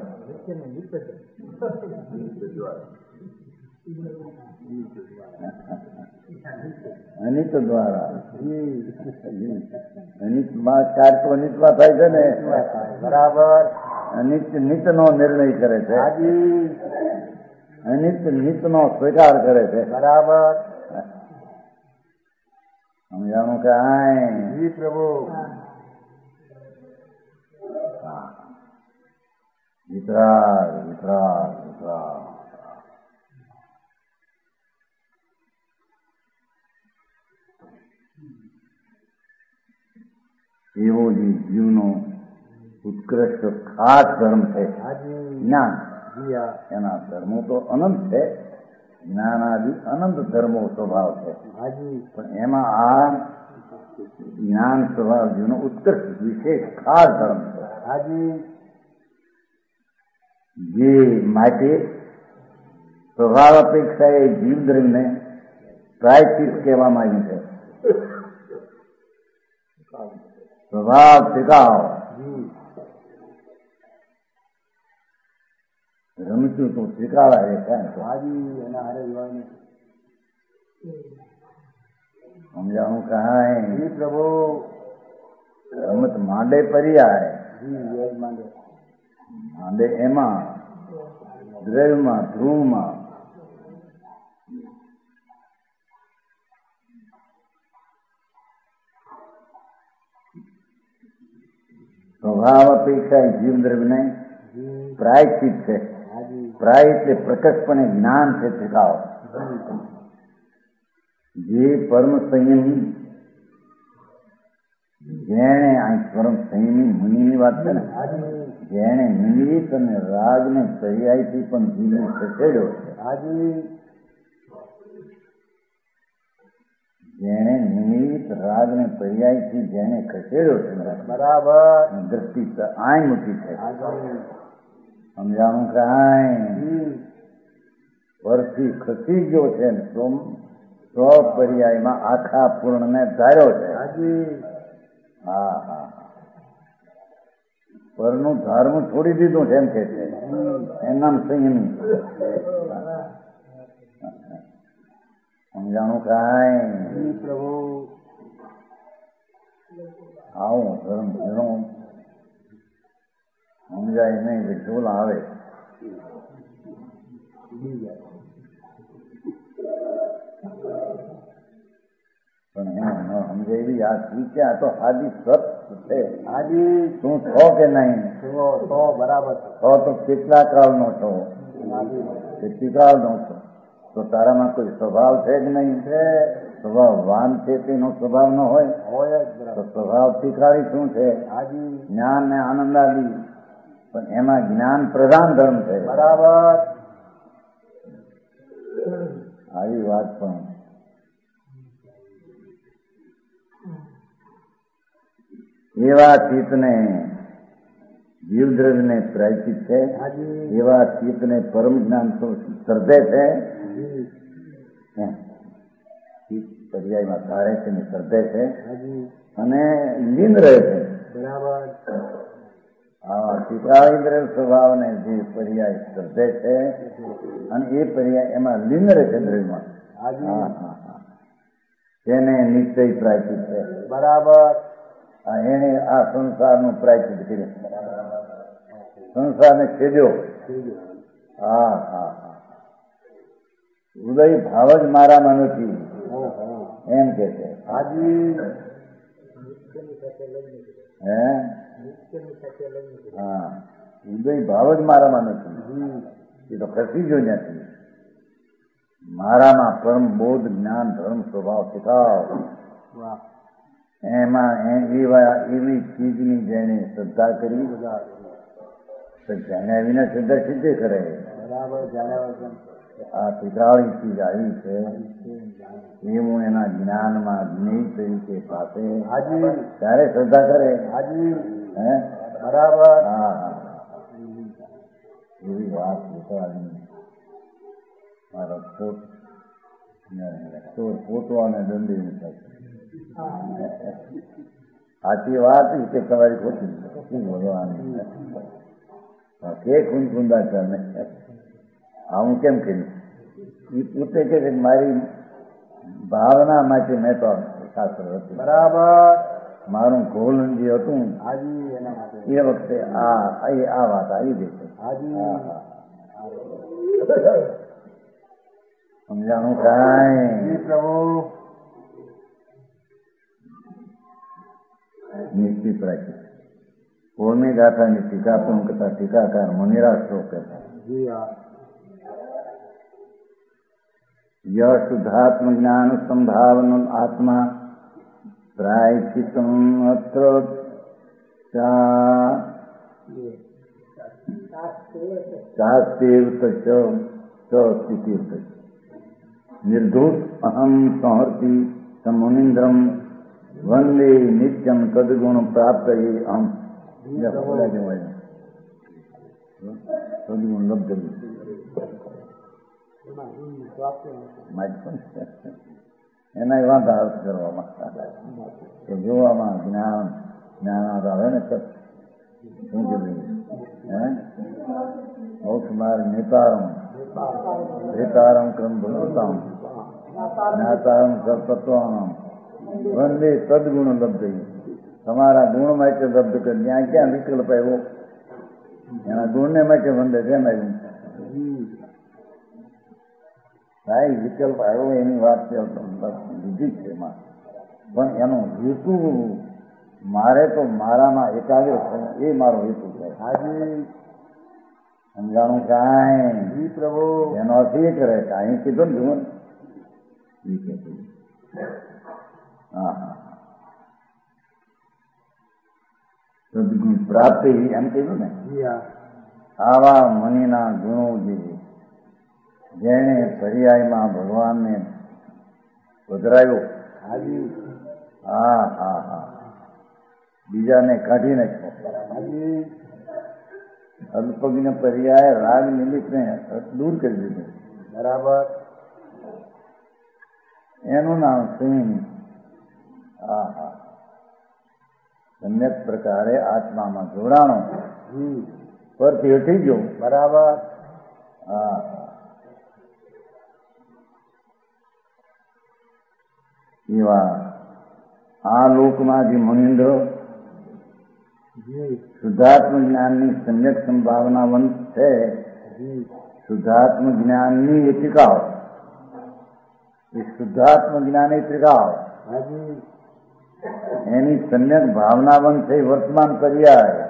અનિત દ્વારા અનિતમાં ચાર તો અનિતમાં થાય છે ને બરાબર અનિત નિત નો નિર્ણય કરે છે હાજી અનિત નિત નો સ્વીકાર કરે છે બરાબર સમજાણું કાંઈ જી પ્રભુ વિતરાગ વિતરાગ વિતરાગ એવો જે જીવનો ઉત્કૃષ્ટ ખાસ ધર્મ છે જ્ઞાન એના ધર્મો તો અનંત છે જ્ઞાનાદિ અનંત ધર્મો સ્વભાવ છે પણ એમાં આ જ્ઞાન સ્વભાવ જીવનો ઉત્કૃષ્ટ વિશેષ ખાસ ધર્મ છે જે માટે સ્વભાવ અપેક્ષા એ જીવ ધર્મને પ્રાયશ્ચિત કહેવામાં આવ્યું છે સ્વભાવ શીખાવ રમતું તું શીખાવાય સમજાવું કાંઈ પ્રભુ રમત માંડે પર્યાય માંડે એમાં દ્રવ્યમાં ધ્રુવમાં સ્વભાવ અપેક્ષા જીવ દ્રવ્યને પ્રાયશ્ચિત છે પ્રાય એટલે પ્રકટપણે જ્ઞાન છે શીખાવ જે પરમ સંયમી જેણે આ પરમ સંયમી મુનિની વાત છે ને જેણે નિમિત્ત અને રાગને પર્યાયથી પણ જીવને ખસેડ્યો છે જેણે નિમિત્ત રાગને પર્યાયથી જેને ખસેડ્યો છે બરાબર દ્રષ્ટિ આય મૂકી છે સમજાણું કાંઈ વર્ષથી ખસી ગયો છે સોમ સો પર્યાયમાં આખા પૂર્ણને ધાર્યો છે હા હા પરનું ધર્મ છોડી દીધું છે એમ કે છે એમ સંયમી સમજાણું કાંઈ પ્રભુ આવું ધર્મ ઘણું સમજાય નહીં કે ઢોલ આવે પણ એમ ન સમજાય આ શીખ્યા તો આદિ સત છે હાજી તું છો કે નહીં તો બરાબર છો તો કેટલા કાળનો છો કેટલી કાળનો છો તો તારામાં કોઈ સ્વભાવ છે જ નહીં છે સ્વભાવ વાન છે તેનો સ્વભાવ ન હોય હોય તો સ્વભાવ શીખાડી શું છે હાજી જ્ઞાન ને આનંદ આદિ પણ એમાં જ્ઞાન પ્રધાન ધર્મ છે બરાબર આવી વાત પણ એવા ચિત્તને જીવદ્રવ્યને પ્રાયચિત છે એવા ચિત્તને પરમ જ્ઞાન સર્જે છે પર્યાયમાં ધારે છે ને સર્જે છે અને લીન રહે છે બરાબર આવા પિતાઇન્દ્ર સ્વભાવને જે પર્યાય શ્રદ્ધે છે અને એ પર્યાય એમાં લીન રહે છે દ્રવ્યમાં. હા હા હા તેને નિશ્ચય પ્રાયચિત છે. બરાબર. એને આ સંસારનું પ્રાયચિત કર્યું, સંસારને છેદ્યો. હા હા હા ઉદય ભાવ જ મારામાં નથી એમ કે છે. હાજી. હે હા ઉદય ભાવ જ મારામાં નથી, એ તો ખસી ગયો નથી. મારામાં પરમ બોધ જ્ઞાન ધર્મ સ્વભાવ શીખાવ, એમાં એવા એવી ચીજની જેને શ્રદ્ધા કરી જાણ્યા વિના શ્રદ્ધા સિદ્ધે કરે. આ પિતાળી ચીજ આવી છે એ હું એના જ્ઞાનમાં જ્ઞેય તરીકે પાસે ત્યારે શ્રદ્ધા કરે. હે બરાબર. હા હા એવી વાત પિતાળી મારો ખોટ પોતો અને દંડી સાચી વાત કે તમારી ખોટી શું બોલવાની કે કુંદા તમે આવું કેમ કર્યું? એ પોતે કે મારી ભાવના માટે મેં તો શાસ્ત્ર હતું. બરાબર. મારું ગોલ જે હતું એ વખતે આ આ વાત આવી ગઈ છે. સમજાણું કાંઈ પ્રભુ નિશ્ચિત રાખી. કોળની ગાથાની ટીકા પણ કરતા ટીકાકાર મુનિરાજ શ્લોક કહેતા ય શુદ્ધાત્મ જ્ઞાન સંભાવન આત્મા પ્રાયશ્ચિતમ અત્ર શાસ્ત્રેવ સ્થિતિર્થ નિર્ધૂત અહમ સંહર્તિ સમુનિન્દ્રમ વંદે નિત્યમ તદગુણ પ્રાપ્ત એ અહમ સદગુણ લબ્ધ એના એવા અર્થ કરવામાં કે જોવામાં જ્ઞાન જ્ઞાન આવે ને શું કીધું હે મોક્ષ માર્ગ નેતારમ હેતારમ ક્રમ ભગવતામ જ્ઞાતારમ સત્વમ વંદે તદગુણ લબ્ધ. તમારા ગુણ માટે લબ્ધ કર. ત્યાં ક્યાં વિકલ્પ આવ્યો? એના ગુણને માટે વંદે કેમ આવ્યું? ભાઈ વિકલ્પ આવ્યો એની વાત લીધી છે એમાં, પણ એનો હેતુ મારે તો મારામાં એકાગ્ર થવું એ મારો હેતુ છે. હાજી સમજાણું કાંઈ પ્રભુ એનો અર્થ એ કરે કાંઈ કીધું ને જુઓ હા હા સદગુણ પ્રાપ્તિ એમ કીધું ને. આવા મુનિના ગુણો જે જેણે પર્યાયમાં ભગવાનને પધરાયો હા હા હા બીજાને કાઢી નાખ્યો. અલ્પજ્ઞ પર્યાય રાગ નિમિત્તને દૂર કરી દીધું. બરાબર. એનું નામ સિંહ. હા હા સમ્યક પ્રકારે આત્મામાં જોડાણો પરથી હટી ગયો. બરાબર. હા એવા આ લોકમાં જે મુનિન્દ્ર શુદ્ધાત્મ જ્ઞાનની સમ્યક સંભાવનાવંત છે, શુદ્ધાત્મ જ્ઞાનની એ ટીકાઓ, એ શુદ્ધાત્મ જ્ઞાન એ ટીકાઓ એની સમ્યક ભાવનાવંત છે વર્તમાન પર્યાય.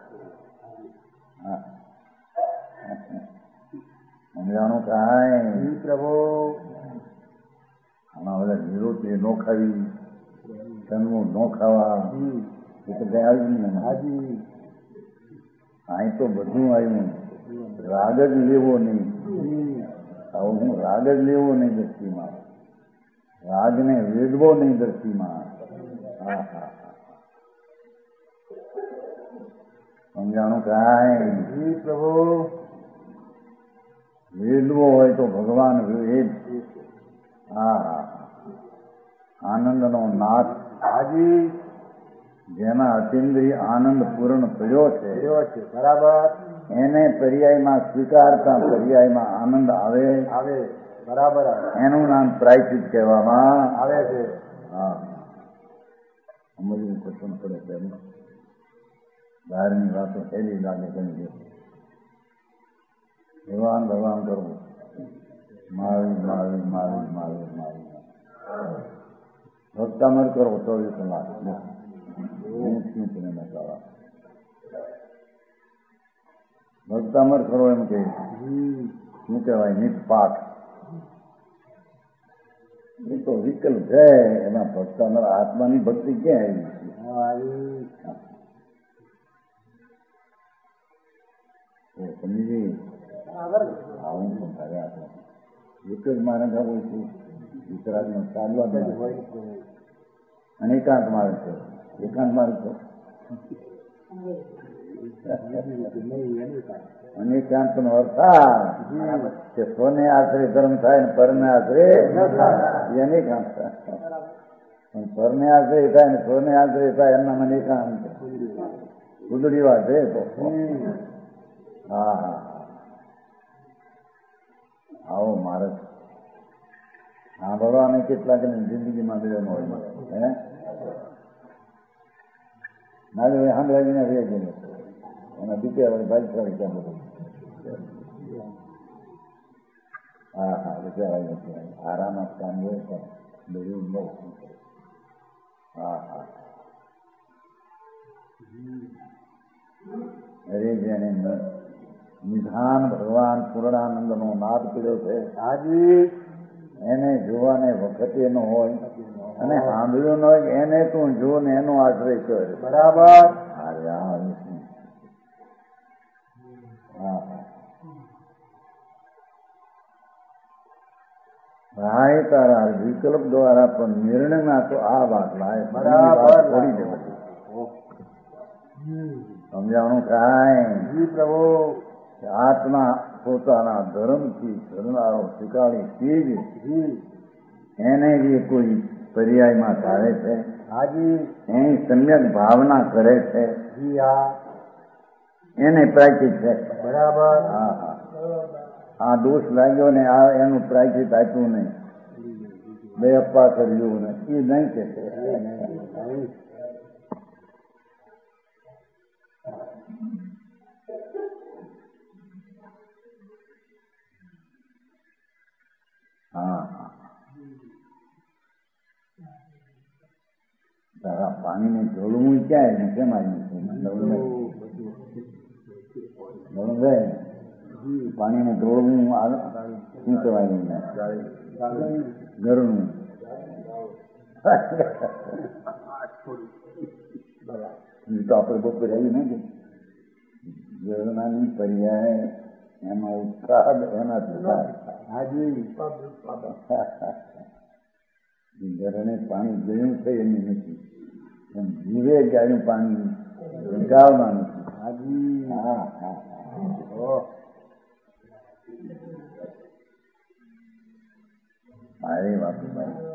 સમજાણું કાંઈ પ્રભુ આમાં બધા નિરોધી નો ખાવી જન્મું નો ખાવા એ તો કઈ આવ્યું ને. હાજી અહીં તો બધું આવ્યું. રાગ જ લેવો નહીં. હવે હું રાગ જ લેવો નહીં દ્રષ્ટિમાં, રાગને વેદવો નહીં દ્રષ્ટિમાં. હા હા સમજાણું કાંઈ પ્રભુ વેદવો હોય તો ભગવાન વેદ. હા હા આનંદનો નાથ. હાજી જેના અતિન્દ્રિય આનંદ પૂર્ણ થયો છે બરાબર એને પર્યાયમાં સ્વીકારતા પર્યાયમાં આનંદ આવે આવે બરાબર એનું નામ પ્રાયશ્ચિત કહેવામાં આવે છે. હા અમલની પસંદ પડે તેમ બહારની વાતો સહેલી લાગે ઘણી ભગવાન ભગવાન કરવું માવી માવી માવી માવી માવી ભક્તામર કરો ચોવીસ કલાક ભક્તામર કરો એમ કે શું કહેવાય નિષ્પાઠ એ તો વિકલ્પ છે એના ભક્તામર આત્માની ભક્તિ ક્યાં આવી છે સમજી આવું પણ કર્યા એક જ મારે હોય છે ગુજરાતમાં ચાલવા અનેકાંત મારે છે એકાંત મારે છે અનેકાંત નો અર્થ કે સ્વને આશરે ધર્મ થાય ને પરને આશરે અનેકાંત પણ પરને આશરે થાય ને સ્વને આશરે થાય એમના મને એકાંત ગુદડી વાત છે તો હા હા આવો મારે સાંભળવાને કેટલાક જિંદગીમાં દેવાનો હોય હે ના સાંભળાવીને રે ગયેલો એના દીકરા વડે ભાઈ સારી કામ બધું હા હા વિચાર આરામ કામ હોય પણ બધું બહુ હા હા અરે જેને નિધાન ભગવાન પૂર્ણાનંદ નો નાદ પીડ્યો છે હાજી એને જોવાને વખતે નો હોય અને સાંભળ્યું ન હોય એને તું જો ને એનો આશ્રય કર બરાબર ભાઈ તારા વિકલ્પ દ્વારા પણ નિર્ણયમાં તો આ વાત લાય બરાબર છોડી દે બધી સમજાવણું કાંઈ પ્રભુ આત્મા પોતાના ધર્મથી ધરનારો શીખાડી ચીજ એને જે કોઈ પર્યાયમાં ધારે છે હાજી એની સમ્યક ભાવના કરે છે જી હા એને પ્રાયચિત છે બરાબર હા હા આ દોષ લાગ્યો ને આ એનું પ્રાયચિત આપ્યું નહીં બે અપ્પા કર્યું ને એ નહીં કે હા તારા પાણીને ઢોળવું ક્યાં ને કેમ આવ્યું પાણીને ઢોળવું શું કહેવાય ઘરનું તો આપણે બપોરે આવી નહીં ઘરનાની પર્યાય એનો ઉત્સાહ એનાથી હાજી ઘરને પાણી ગયું છે એની નથી એમ જીવે ગાયું પાણી ગાવના નથી હાજી હા હા મારી વાતો ભાઈ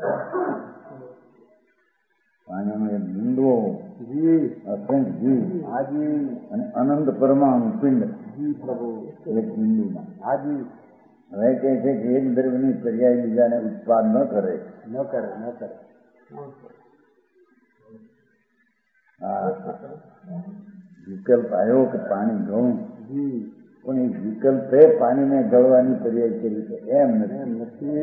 પાણીનો એક બિંદુ અસંખ્ય જીવ હાજી અને અનંત પરમાણુ પિંડ એક બિંદુમાં હાજી હવે કહે છે કે એક દ્રવ્યની પર્યાય બીજાને ઉત્પાદ ન કરે ન કરે ન કરે હા વિકલ્પ આવ્યો કે પાણી ગળું પણ એ વિકલ્પે પાણીને ગળવાની પર્યાય કરી છે એમ નથી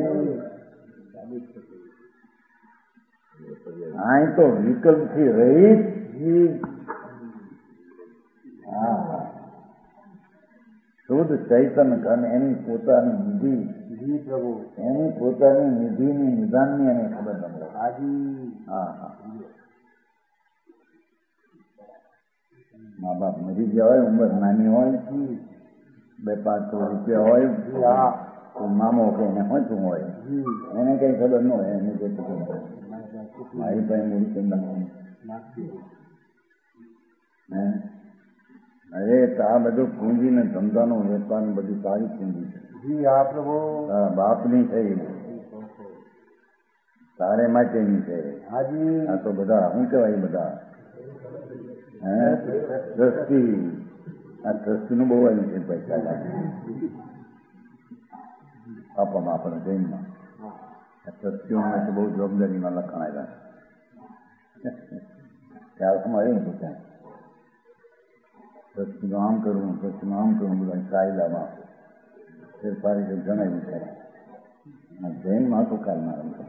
અહીં તો વિકલ્પથી રહિત હા શુદ્ધ ચૈતન્ય ઘન એની પોતાની નિધિ પ્રભુ એની પોતાની નિધિની નિદાનની એને ખબર ન પડે હા હા મા બાપ મરી ગયા હોય ઉંમર નાની હોય બે પાંચસો રૂપિયા હોય તો મામો કે એને હોતું હોય એને કઈ ખબર ન હોય એને જે મારી પાસે મૂડી અરે તો આ બધું પૂંજી ને ધંધાનો વેપાર બધી સારી પૂંજી છે હા બાપની થઈ તારે માટેની છે આ તો બધા શું કહેવાય બધા હે ટ્રસ્ટી આ ટ્રસ્ટી નું બહુ આવ્યું છે પૈસા આપવામાં આપણે જૈનમાં ટ્રસ્ટીઓમાં તો બહુ જવાબદારીમાં લખાણ આવ્યા ખ્યાલ સમય ને પૂછાય ટ્રસ્ટીનું આમ કરવું ટ્રસ્ટીનું આમ કરવું બધા કાયદામાં ફેરફારી જણાવ્યું છે જૈનમાં તો કાલમાં રમતો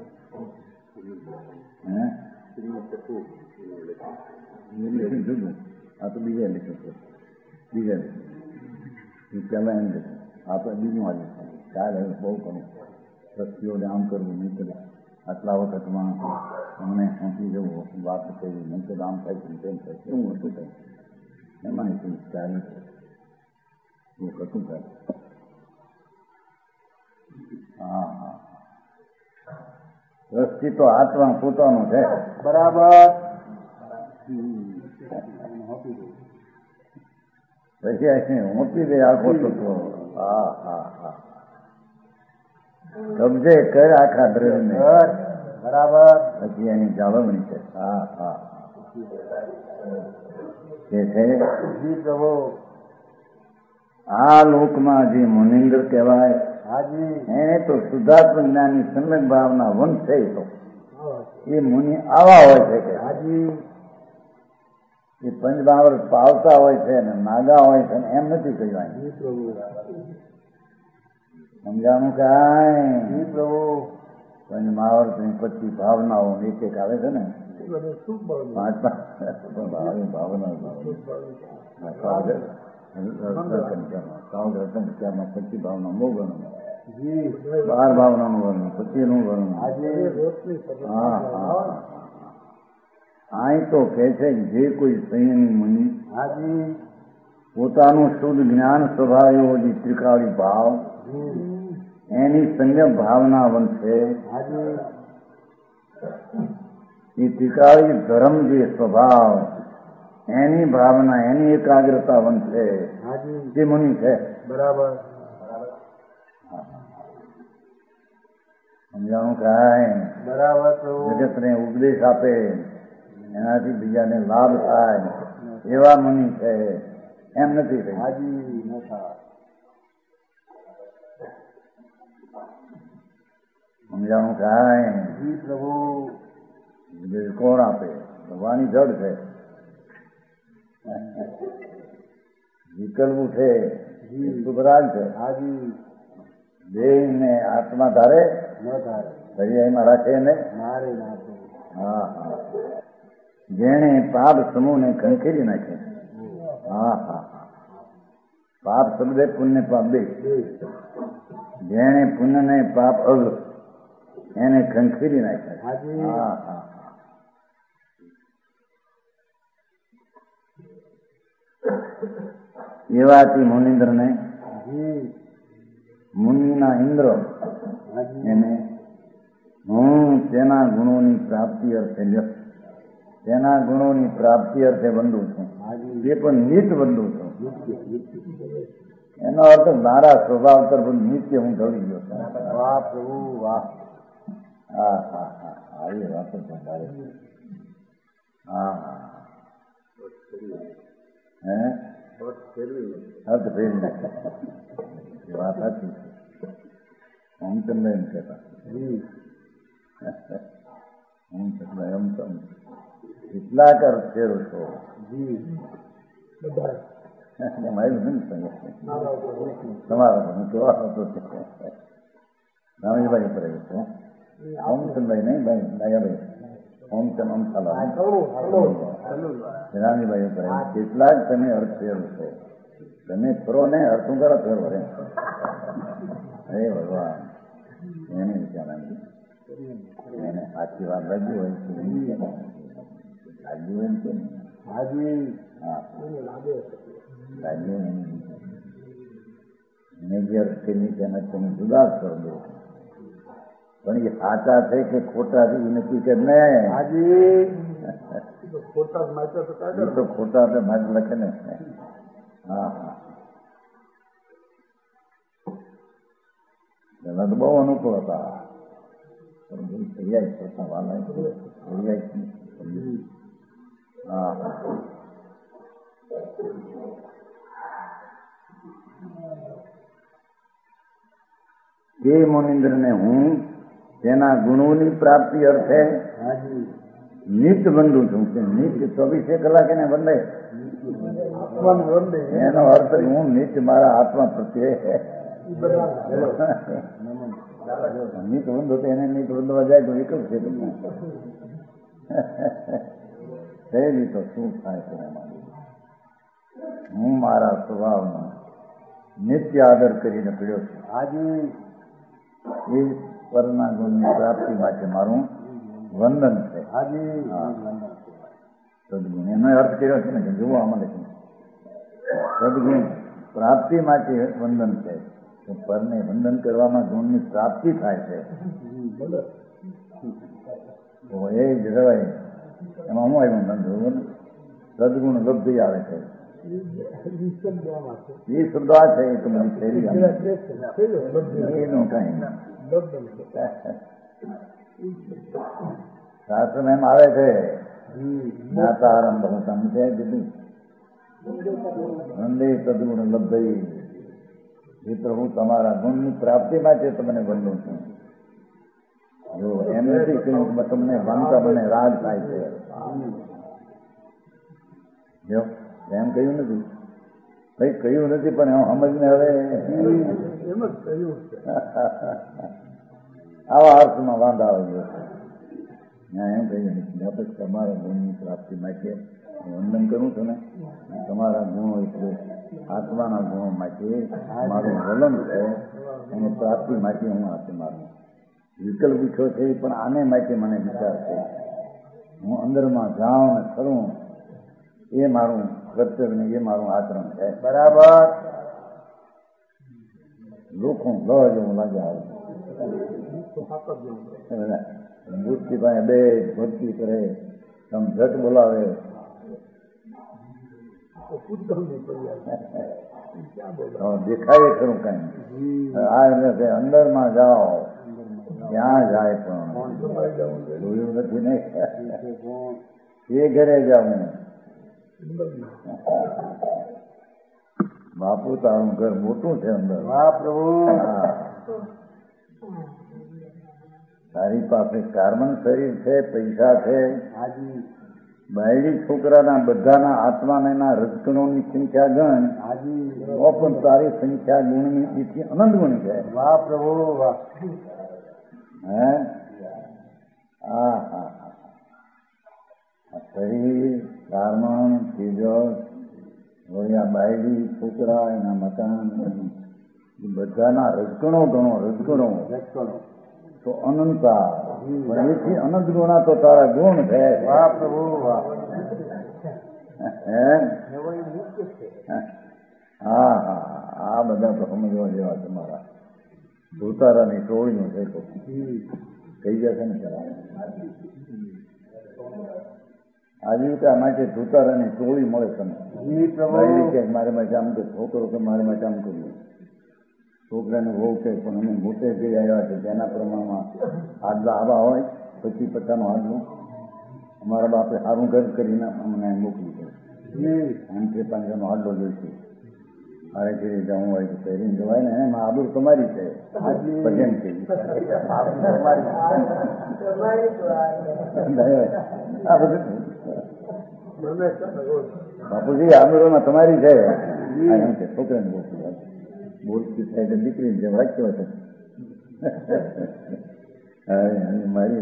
હે જુદું આ તો બીજા લીધું છે બીજા લીધું પહેલા એમ લીધું આપણે બીજું આવ્યું છે ખ્યાલ હવે બહુ ઘણું ટ્રસ્ટીઓને આમ કરવું નહીં કરે આટલા વખતમાં અમને સોંપી જવું વાત કરી નહીં તો આમ થાય છે તેમ થાય છે એવું હતું કંઈ એમાં એટલું ચાલે એવું હતું કાંઈ હા હા ટ્રસ્ટી તો આત્મા પોતાનું છે બરાબર. પછી મોટી દે આખો તત્વો હા હા હા કબજે કર આખા દ્રવ્યને બરાબર. પછી એની જાળવણી છે હા હા કે છે પ્રભુ આ લોકમાં જે મુનિન્દ્ર કહેવાય હાજી એને તો શુદ્ધાત્મ જ્ઞાની સમ્યક ભાવના વંશ છે તો એ મુનિ આવા હોય છે કે હાજી એ પંચમહાવૃત પાવતા હોય છે ને નાગા હોય છે એમ નથી કહેવાય સમજાણું કાંઈ પ્રભુ પંચમહાવૃત ની પચીસ ભાવનાઓ એક એક આવે છે ને પાંચ ભાવના પચીસ ભાવના નો વર્ણન બાર ભાવનાનું વર્ણન પચીસનું વર્ણન હા હા અહીં તો કે છે જે કોઈ સંયમી મુનિ પોતાનું શુદ્ધ જ્ઞાન સ્વભાવ જે ત્રિકાળી ભાવ એની સંયમ ભાવના બનશે એ ત્રિકાળી ધર્મ જે સ્વભાવ એની ભાવના એની એકાગ્રતા બનશે જે મુનિ છે બરાબર. સમજાણું કાંઈ બરાબર. જગતને ઉપદેશ આપે એનાથી બીજાને લાભ થાય એવા મુનિ છે એમ નથી કહ્યું. હાજી સમજાણું કાંઈ પ્રભુ ઉપદેશ કોણ આપે? ભગવાનની જડ છે. વિકલ્પ છે સુભરાજ છે. હાજી દેહ ને આત્મા ધારે ન થાય દરિયામાં રાખે ને મારે નાખે. હા હા જેણે પાપ સમૂહ ને ખંખેરી નાખે હા હા હા પાપ શબ્દ પુણ્ય પાપ બે જેણે પુણ્ય ને પાપ અગ એને ખંખેરી નાખે હાજી હા હા એવાથી મુનિન્દ્ર ને મુનિના ઇન્દ્ર એને હું તેના ગુણોની પ્રાપ્તિ અર્થે વ્યક્ત તેના ગુણોની પ્રાપ્તિ અર્થે બંધુ છું એ પણ નિત બંધુ છું એનો અર્થ મારા સ્વભાવ તરફ નિત્ય હું ઢળી ગયો છું. વાહ પ્રભુ વાહ. હા હા હા આવી વાતો પણ સારી હા હા હે અર્થ ફેરવી નાખે વાત સાચી છે. ઓમ ચંદ્ર એમ કહેતા ઓમ ચંદ્ર એમ તમ કેટલાક અર્થ ફેરો છો તમારા હું કેવા હતો રામજીભાઈ પર આવ્યો છું ઓમચંદભાઈ નહીં ભાઈ દાયાભાઈ ઓમચંદ અમથાલા રામજીભાઈ પર આવ્યો કેટલાક તમે અર્થ ફેરો છો તમે ફરો ને અર્થ હું કરો ફેરવો રે હે ભગવાન એને વિચારવાની એને સાચી વાત લાગી હોય લાગી હોય ને કેમ હાજી હા લાગ્યું મેજર કે નીચેના તમે જુદા જ કરી દો પણ એ સાચા છે કે ખોટા છે એ નક્કી કે નહીં. હાજી ખોટા તો ખોટા તો ભાગ લખે ને હા હા પેલા તો બહુ અનુકૂળ હતા પણ તૈયાર કરતા વાલા તૈયાર હા તે મુનિન્દ્રને હું તેના ગુણોની પ્રાપ્તિ અર્થે નિત્ય બંધુ છું કે નિત્ય ચોવીસે કલાક એને વંદે એનો અર્થ હું નિત્ય મારા આત્મા પ્રત્યે નિત બંધો તો એને નિત બંધવા જાય તો વિકલ્પ છે થયેલી તો શું થાય છે હું મારા સ્વભાવમાં નિત્ય આદર કરીને પીડ્યો છું આજે એ પરના ગુણની પ્રાપ્તિ માટે મારું વંદન છે આજે સદગુણ એનો અર્થ કર્યો છે ને કે જુઓ આમાં લખ્યું સદગુણ પ્રાપ્તિ માટે વંદન છે તો પરને વંદન કરવામાં ગુણની પ્રાપ્તિ થાય છે તો એ જ રવાય એમાં હું આવ્યું ન જોવું ને સદગુણ લબ્ધિ આવે છે એ શબ્દ આ છે એ તો મને શૈલી એનું કઈ શાસ્ત્ર એમ આવે છે જ્ઞાતા આરંભ તમે છે કીધું વંદે સદગુણ લબ્ધી એ તો હું તમારા ગુણની પ્રાપ્તિ માટે તમને વંદું છું જો એમ નથી કહ્યું તમને વંતા મને રાગ થાય છે જો એમ કહ્યું નથી કઈ કહ્યું નથી પણ એમ સમજને હવે આવા અર્થમાં વાંધા આવી ગયો ના એમ કહ્યું નથી તમારા ગુણની પ્રાપ્તિ માટે વંદન કરું છું ને તમારા ગુણો એટલે આત્માના ગુણો માટે મારું વલણ છે અને પ્રાપ્તિ માટે હું હાથે મારું વિકલ્પ પૂછ્યો છે પણ આને માટે મને વિચાર છે હું અંદરમાં જાઉં ને કરું એ મારું કર્તવ્ય ને એ મારું આચરણ છે બરાબર લોકો લ જેવું લાગે આવે મૂર્તિ પાસે બે ભક્તિ કરે તમ જટ બોલાવે દેખાય ખરું કઈ આ એટલે અંદરમાં જાઓ ક્યાં જાય પણ જોયું નથી ને એ ઘરે જાઉં બાપુ તારું ઘર મોટું છે અંદર વાહ પ્રભુ તારી પાસે કાર્બન શરીર છે પૈસા છે બાયડી છોકરાના બધાના આત્માના રજકણોની સંખ્યા ગણ તો પણ તારી સંખ્યા ગુણની એથી અનંત ગુણ છે વાહ પ્રભુ વાહ હે હા હા શરીર કાર્બન તેજસ વળ્યા બાયડી છોકરા એના મકાન બધાના રજકણો ગણો રજકણો રજકણો તો અનંતા એથી અનંત ગુણા તો તારા ગુણ છે વાહ પ્રભુ વાહ હા હા આ બધા તો સમજવા જેવા તમારા ધોતારાની ટોળીનું છે તો કહી જશે ને ખરા આજીવિકા માટે ધોતારાની ટોળી મળે તમે ક્યાંક મારે માટે આમ કે છોકરો કે મારે માટે આમ કર્યું છોકરાને બહુ કહે પણ અમે મોટે જઈ આવ્યા છે તેના પ્રમાણમાં આટલા આવા હોય પછી પચાસનું આટલું અમારા બાપે સારું ઘર કરીને અમને મોકલી દે એમ કે પાંચનો આટલો જોઈશું મારે કરી જવું હોય તો પહેરીને જવાય ને એમાં આબુ તમારી છે ભજન છે આ બધું બાપુજી આબુરોમાં તમારી છે એમ કે છોકરાને મોકલી બોલતી થાય તો દીકરીને જેમ રાખ્યો હતો મારી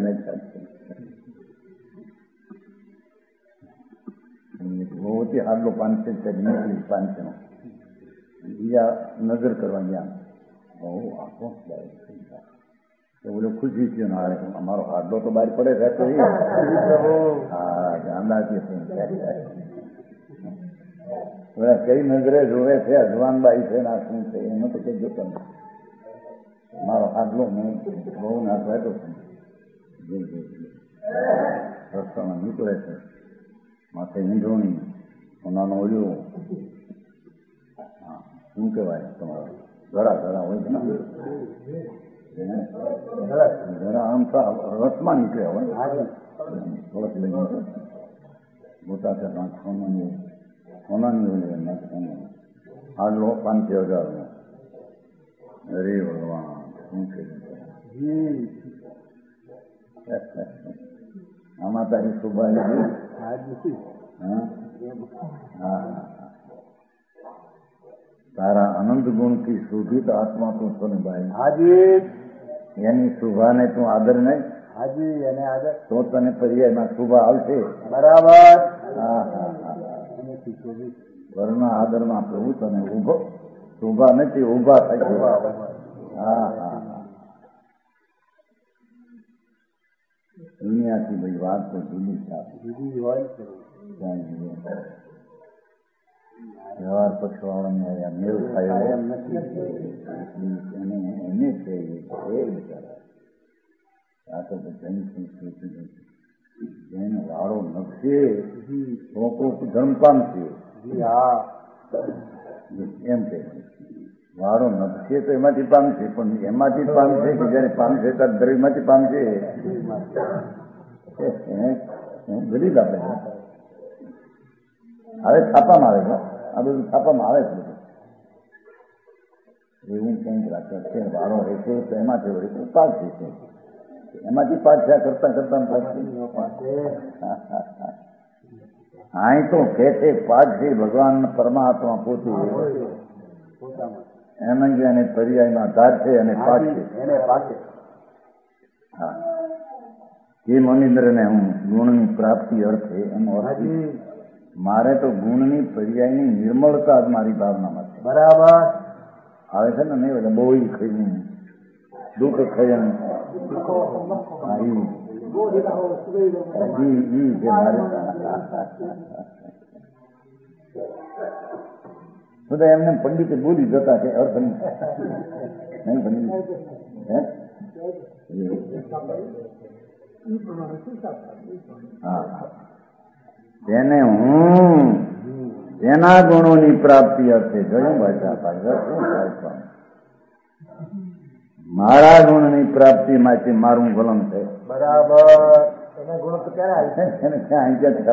નાખી આટલો પાંચસો નીકળી પાંચસો બીજા નજર કરવા ગયા બહુ આખો બોલો ખુશી થયો ને અમારો હાડલો તો બહાર પડે છે હા અંદાજી કઈ નજરે જોવે છે અજવાનબાઈ છે ના શું છે એનો તો કઈ જોતો નથી મારો હાડલો હું બહુ ના રહેતો છું રસ્તામાં નીકળે છે માથે ઊંધોણી સોનાનો ઓળ્યો શું કહેવાય તમારો ઘડા ઘડા હોય છે ને ઘડા આમ તો રસમાં નીકળ્યા હોય થોડોક લઈ મોટા છે સોનાની સોનાની હોય હાડલો પાંચસો હજારનો અરે ભગવાન શું કહ્યું જી આમાં તારી શોભા નથી. આજ નથી. હા હા તારા અનંત ગુણથી શોધિત આત્મા તું છો ને ભાઈ. હાજી એની શોભાને તું આદર નહીં. હાજી એને આગળ તો તને પર્યાયમાં શોભા આવશે. બરાબર. હા હા હા વરના આદરમાં પ્રભુ તને ઉભો શોભા નથી ઉભા થાય. હા હા હા દુનિયાથી ભાઈ વાત તો જુદી છે. જુદી હોય વ્યવહાર પક્ષવાળાને મેળ થાય એમ નથી. એને એને છે એ વિચાર આ તો જૈન સંસ્કૃતિ જૈન વાળો નખશે તો કોક ધર્મ પામશે. એમ કે વાળો નખશે તો એમાંથી પામશે, પણ એમાંથી પામશે કે જયારે પામશે ત્યારે ધર્મમાંથી પામશે. ગરીબ આપે હવે છાપામાં આવે છે. આ બધું છાપામાં આવે છે. એવું કંઈક રાખે છે વાળો રહેશે તો એમાંથી વળી પાકશે છે. એમાંથી પાછા કરતા કરતા પાકશે. અહીં તો કે છે પાકશે ભગવાન પરમાત્મા પોતે એમ જ એને પર્યાયમાં ધાર છે અને પાકશે એને પાકે. હા એ મનિન્દ્રને હું ગુણની પ્રાપ્તિ અર્થે એનો અર્થ મારે તો ગુણની પર્યાયની નિર્મળતા જ મારી ભાવનામાં છે. બરાબર આવે છે ને નહીં એટલે બહુ ખાઈ દુઃખ ખાઈ બધા એમને પંડિતે બોલી જતા છે અર્થ નહીં પંડિત હા તેને હું તેના ગુણોની પ્રાપ્તિ અર્થે જોયું ભાષા ભાષા શું થાય. મારા ગુણની પ્રાપ્તિ માંથી મારું ગલન છે. બરાબર એના ગુણ તો ક્યારે એને ક્યાં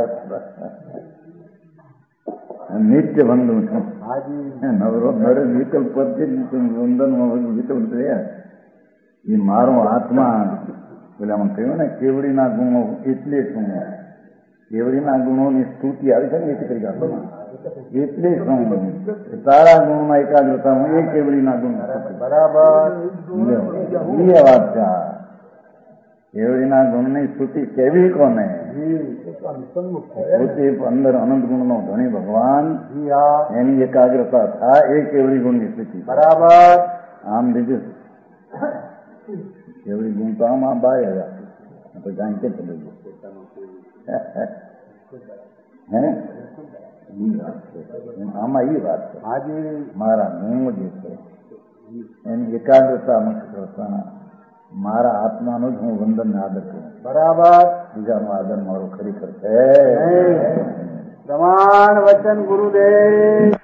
નિત્ય બંધુ છું. નવરો નરે વિકલ્પ વંદન વિકલ્પ રહ્યા એ મારો આત્મા પેલા કહ્યું ને કેવડીના ગુણો એટલે શું કેવડીના ગુણોની સ્તુતિ આવી છે ને એ કરી આપો એટલે શું તારા ગુણમાં એકાગ્રતા હું એ કેવડીના ગુણ. બરાબર એ વાત છે. કેવડીના ગુણની સ્તુતિ કેવી કોને પોતે અંદર અનંત ગુણ નો ધણી ભગવાન એની એકાગ્રતા થાય એ કેવડી ગુણની સ્તુતિ. બરાબર આમ બીજું કેવડી ગુણ તો આમ આ બાય આવ્યા તો જાણ કે ચલે હે આમાં એ વાત છે. મારા ગુણ જે છે એની એકાગ્રતા મુક્ત કરતા મારા આત્માનો જ હું વંદન ને આદર કરું. બરાબર બીજાનો આદર મારો ખરેખર છે. પ્રમાણ વચન ગુરુદેવ.